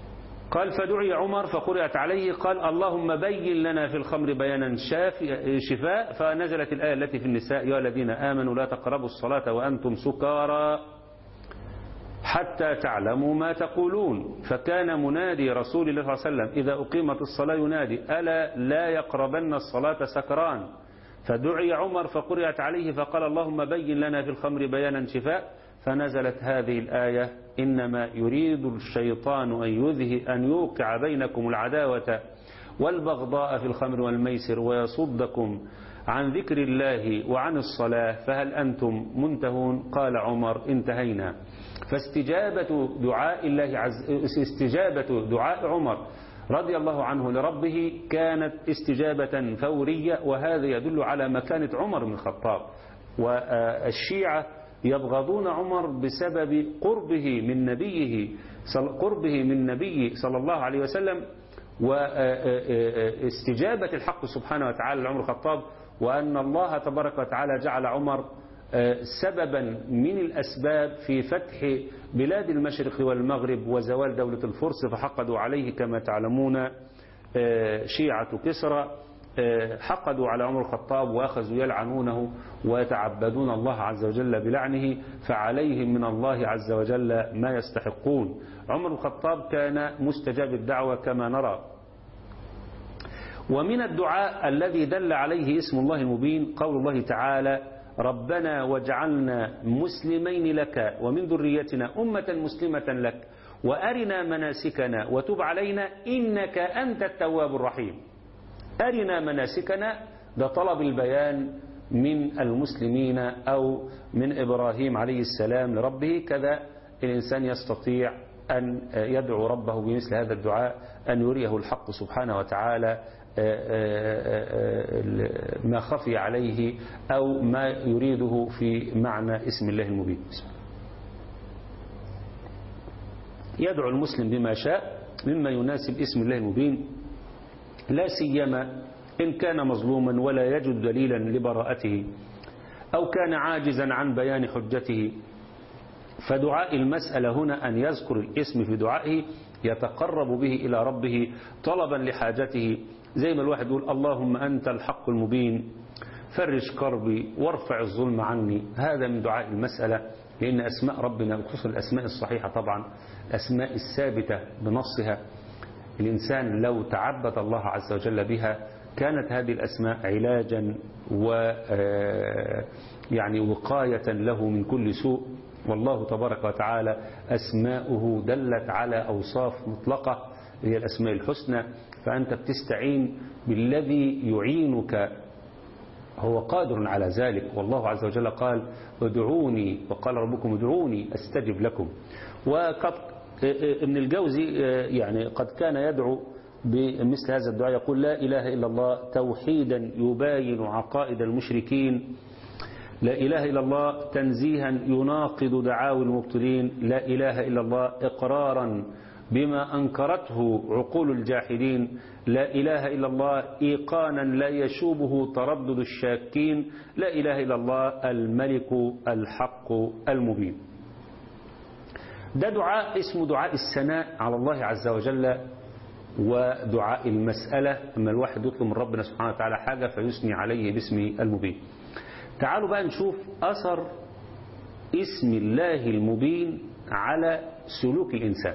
قال فدعي عمر فقرأت عليه قال اللهم بين لنا في الخمر بيانا شفاء، فنزلت الآية التي في النساء يا الذين آمنوا لا تقربوا الصلاة وأنتم سكارى حتى تعلموا ما تقولون. فكان منادي رسول الله صلى الله عليه وسلم إذا أقيمت الصلاة ينادي ألا لا يقربن الصلاة سكران. فدعي عمر فقرأت عليه فقال اللهم بين لنا في الخمر بيانا شفاء، فنزلت هذه الآية إنما يريد الشيطان أن يذهب أن يوقع بينكم العداوة والبغضاء في الخمر والميسر ويصدكم عن ذكر الله وعن الصلاة فهل أنتم منتهون؟ قال عمر انتهينا. فاستجابة دعاء الله عز استجابة دعاء عمر رضي الله عنه لربه كانت استجابة فورية، وهذا يدل على مكانة عمر بن الخطاب. والشيعة يبغضون عمر بسبب قربه من نبيه قربه من نبي صلى الله عليه وسلم واستجابة الحق سبحانه وتعالى لعمر الخطاب، وأن الله تبارك وتعالى جعل عمر سببا من الأسباب في فتح بلاد المشرق والمغرب وزوال دولة الفرس، فحقدوا عليه كما تعلمون شيعة كسرى حقدوا على عمر الخطاب وأخذوا يلعنونه ويتعبدون الله عز وجل بلعنه، فعليهم من الله عز وجل ما يستحقون. عمر الخطاب كان مستجاب الدعوة كما نرى. ومن الدعاء الذي دل عليه اسم الله المبين قول الله تعالى ربنا واجعلنا مسلمين لك ومن ذريتنا أمة مسلمة لك وأرنا مناسكنا وتب علينا إنك أنت التواب الرحيم. أرنا مناسكنا ده طلب البيان من المسلمين أو من إبراهيم عليه السلام لربه، كذا الإنسان يستطيع أن يدعو ربه بمثل هذا الدعاء أن يريه الحق سبحانه وتعالى ما خفي عليه أو ما يريده في معنى اسم الله المبين. يدعو المسلم بما شاء مما يناسب اسم الله المبين، لا سيما إن كان مظلوما ولا يجد دليلا لبراءته أو كان عاجزا عن بيان حجته. فدعاء المسألة هنا أن يذكر الاسم في دعائه يتقرب به إلى ربه طلبا لحاجته، زي ما الواحد يقول اللهم أنت الحق المبين فرج كربي وارفع الظلم عني. هذا من دعاء المسألة، لأن أسماء ربنا وخصوصا الأسماء الصحيحة طبعا الأسماء الثابتة بنصها الإنسان لو تعبد الله عز وجل بها كانت هذه الأسماء علاجا و يعني وقاية له من كل سوء. والله تبارك وتعالى أسماؤه دلت على أوصاف مطلقة هي الأسماء الحسنى، فأنت بتستعين بالذي يعينك هو قادر على ذلك. والله عز وجل قال ادعوني وقال ربكم ادعوني أستجب لكم. وقد ابن الجوزي يعني قد كان يدعو بمثل هذا الدعاء يقول لا إله إلا الله توحيدا يباين عقائد المشركين، لا إله إلا الله تنزيها يناقض دعاوى المبطلين، لا إله إلا الله إقرارا بما أنكرته عقول الجاحدين، لا إله إلا الله إيقانا لا يشوبه تردد الشاكين، لا إله إلا الله الملك الحق المبين. ده دعاء اسمه دعاء الثناء على الله عز وجل ودعاء المسألة، أما الواحد يطلب من ربنا سبحانه وتعالى حاجة فيثني عليه باسمه المبين. تعالوا بقى نشوف أثر اسم الله المبين على سلوك الإنسان،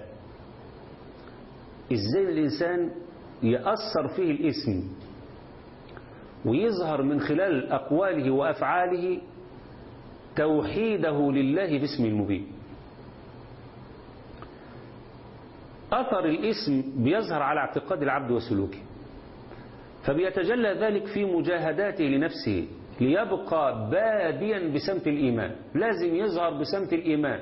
إزاي الإنسان يأثر فيه الاسم ويظهر من خلال أقواله وأفعاله توحيده لله باسم المبين. أثر الاسم بيظهر على اعتقاد العبد وسلوكه، فبيتجلى ذلك في مجاهداته لنفسه ليبقى باديا بسمت الإيمان. لازم يظهر بسمت الإيمان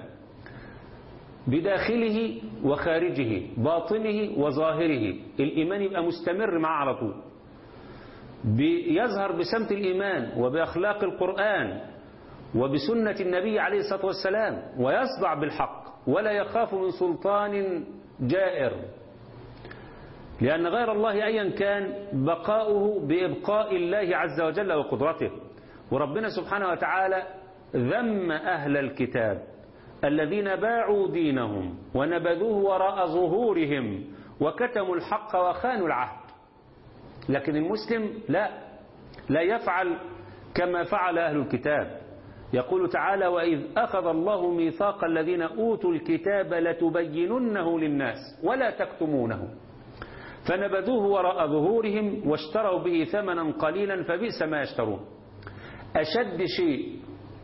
بداخله وخارجه باطنه وظاهره، الإيمان يبقى مستمر معه على طول. بيظهر بسمت الإيمان وبأخلاق القرآن وبسنة النبي عليه الصلاة والسلام، ويصدع بالحق ولا يخاف من سلطان جائر، لأن غير الله أيا كان بقاؤه بإبقاء الله عز وجل وقدرته. وربنا سبحانه وتعالى ذم أهل الكتاب الذين باعوا دينهم ونبذوه وراء ظهورهم وكتموا الحق وخانوا العهد. لكن المسلم لا لا يفعل كما فعل أهل الكتاب. يقول تعالى: وإذ أخذ الله ميثاق الذين أوتوا الكتاب لتبيننه للناس ولا تكتمونه فنبذوه وراء ظهورهم واشتروا به ثمنا قليلا فبئس ما يشترون. أشد شيء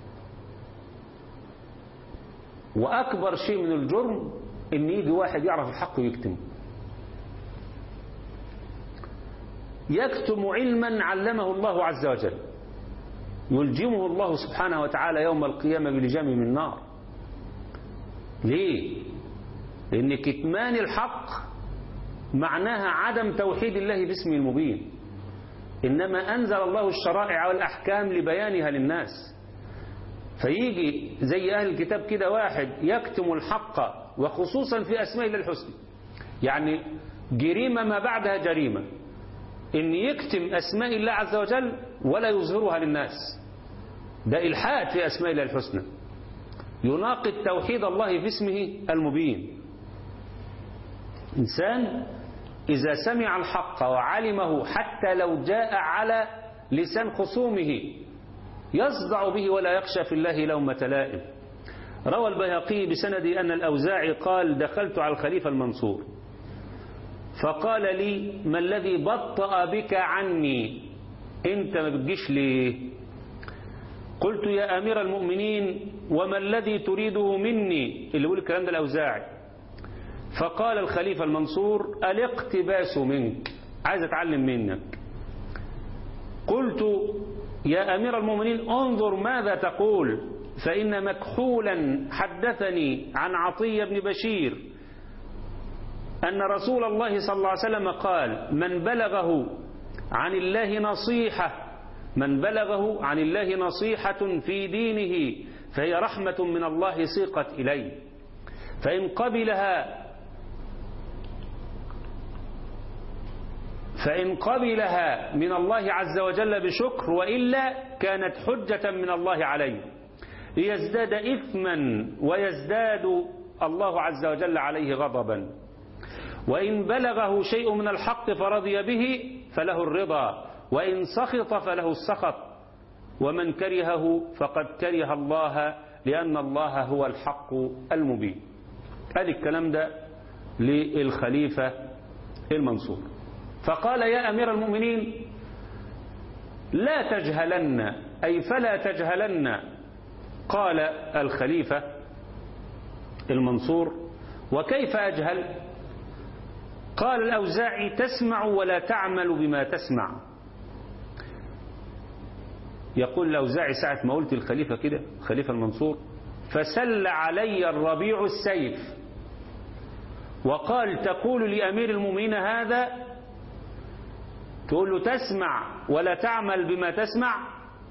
وأكبر شيء من الجرم إن يجي واحد يعرف الحق ويكتم. يكتم علما علمه الله عز وجل يلجمه الله سبحانه وتعالى يوم القيامة بلجام من نار. ليه؟ لأن كتمان الحق معناها عدم توحيد الله باسمه المبين، إنما أنزل الله الشرائع والأحكام لبيانها للناس. فيجي زي أهل الكتاب كده واحد يكتم الحق، وخصوصا في أسماء الله الحسنى، يعني جريمة ما بعدها جريمة، إن يكتم أسماء الله عز وجل ولا يظهرها للناس. ده إلحاد في أسماء الله الحسنى، يناقض توحيد الله في اسمه المبين. إنسان إذا سمع الحق وعلمه حتى لو جاء على لسان خصومه يصدع به ولا يخشى في الله لومة لائم. روى البيهقي بسند أن الأوزاعي قال: دخلت على الخليفة المنصور فقال لي: ما الذي بطأ بك عني؟ انت ما بتجيش ليه؟ قلت: يا أمير المؤمنين وما الذي تريده مني؟ اللي يقول الكلام ده الأوزاعي. فقال الخليفة المنصور: الاقتباس منك، عايز أتعلم منك. قلت: يا أمير المؤمنين انظر ماذا تقول، فإن مكحولا حدثني عن عطية بن بشير أن رسول الله صلى الله عليه وسلم قال: من بلغه عن الله نصيحة من بلغه عن الله نصيحة في دينه فهي رحمة من الله سيقت إليه، فإن قبلها فإن قبلها من الله عز وجل بشكر، وإلا كانت حجة من الله عليه ليزداد إثما ويزداد الله عز وجل عليه غضبا. وإن بلغه شيء من الحق فرضي به فله الرضا، وإن سخط فله السخط، ومن كرهه فقد كره الله لأن الله هو الحق المبين. قال الكلام ده للخليفة المنصور. فقال: يا أمير المؤمنين لا تجهلن، أي فلا تجهلن. قال الخليفة المنصور: وكيف أجهل؟ قال الأوزاعي: تسمع ولا تعمل بما تسمع. يقول الأوزاعي ساعة ما قلت الخليفة كده، خليفة المنصور، فسل علي الربيع السيف وقال: تقول لأمير المؤمنين هذا؟ تقول له تسمع ولا تعمل بما تسمع؟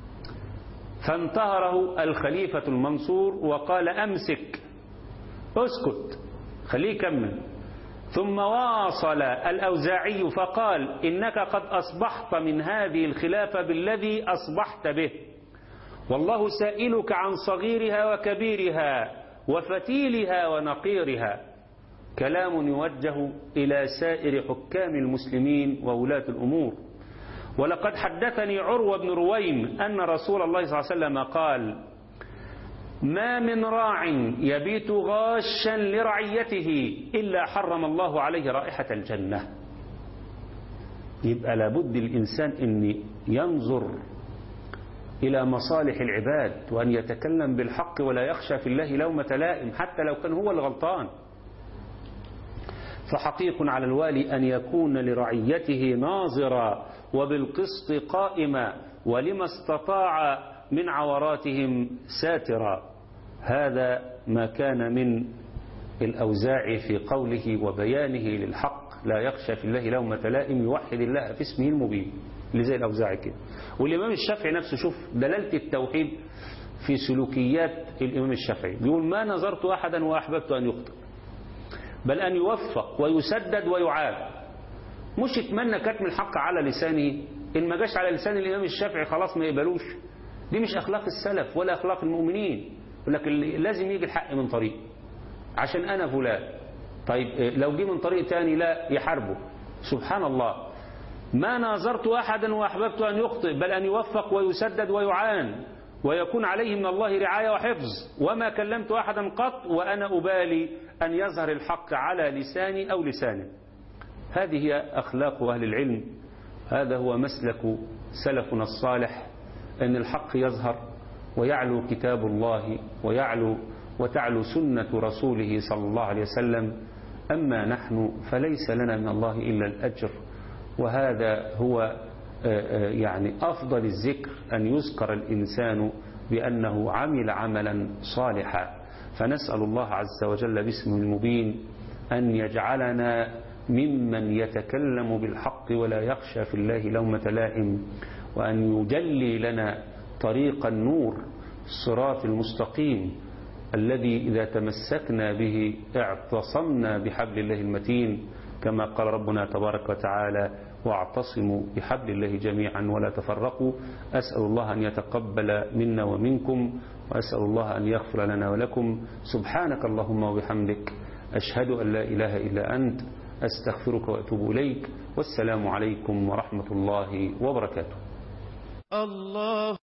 فانتهره الخليفة المنصور وقال: أمسك، اسكت، خليه يكمل. ثم واصل الأوزاعي فقال: إنك قد أصبحت من هذه الخلافة بالذي أصبحت به، والله سائلك عن صغيرها وكبيرها وفتيلها ونقيرها. كلام يوجه إلى سائر حكام المسلمين وولاة الأمور. ولقد حدثني عروة بن رويم أن رسول الله صلى الله عليه وسلم قال: ما من راع يبيت غاشا لرعيته إلا حرم الله عليه رائحة الجنة. يبقى لابد الإنسان أن ينظر إلى مصالح العباد وأن يتكلم بالحق ولا يخشى في الله لومة لائم حتى لو كان هو الغلطان. فحقيق على الوالي أن يكون لرعيته ناظرا وبالقسط قائما ولما استطاع من عوراتهم ساترا. هذا ما كان من الأوزاعي في قوله وبيانه للحق لا يخشى في الله لومة لائم، يوحد الله في اسمه المبين، اللي زي الأوزاعي كده. والإمام الشافعي نفسه، شوف دلالة التوحيد في سلوكيات الإمام الشافعي، بيقول: ما نظرت أحدا وأحببت أن يخطئ، بل أن يوفق ويسدد ويعاب. مش يتمنى كتم الحق على لسانه، إن ما جاش على لسان الإمام الشافعي خلاص ما يقبلوش. دي مش أخلاق السلف ولا أخلاق المؤمنين. يقول لك لازم يجي الحق من طريق عشان أنا فلان. طيب لو جه من طريق تاني لا يحاربه. سبحان الله، ما ناظرت أحدا وأحببت أن يخطئ، بل أن يوفق ويسدد ويعان ويكون عليه من الله رعاية وحفظ. وما كلمت أحدا قط وأنا أبالي أن يظهر الحق على لساني أو لسانه. هذه هي أخلاق أهل العلم، هذا هو مسلك سلفنا الصالح، أن الحق يظهر ويعلو كتاب الله ويعلو وتعلو سنة رسوله صلى الله عليه وسلم. أما نحن فليس لنا من الله إلا الأجر، وهذا هو يعني أفضل الذكر، أن يذكر الإنسان بأنه عمل عملا صالحا. فنسأل الله عز وجل باسمه المبين أن يجعلنا ممن يتكلم بالحق ولا يخشى في الله لومة لائم، وأن يجلي لنا طريق النور الصراط المستقيم الذي إذا تمسكنا به اعتصمنا بحبل الله المتين، كما قال ربنا تبارك وتعالى: واعتصموا بحبل الله جميعا ولا تفرقوا. أسأل الله أن يتقبل منا ومنكم، وأسأل الله أن يغفر لنا ولكم. سبحانك اللهم وبحمدك، أشهد أن لا إله إلا أنت، أستغفرك وأتوب إليك. والسلام عليكم ورحمة الله وبركاته. الله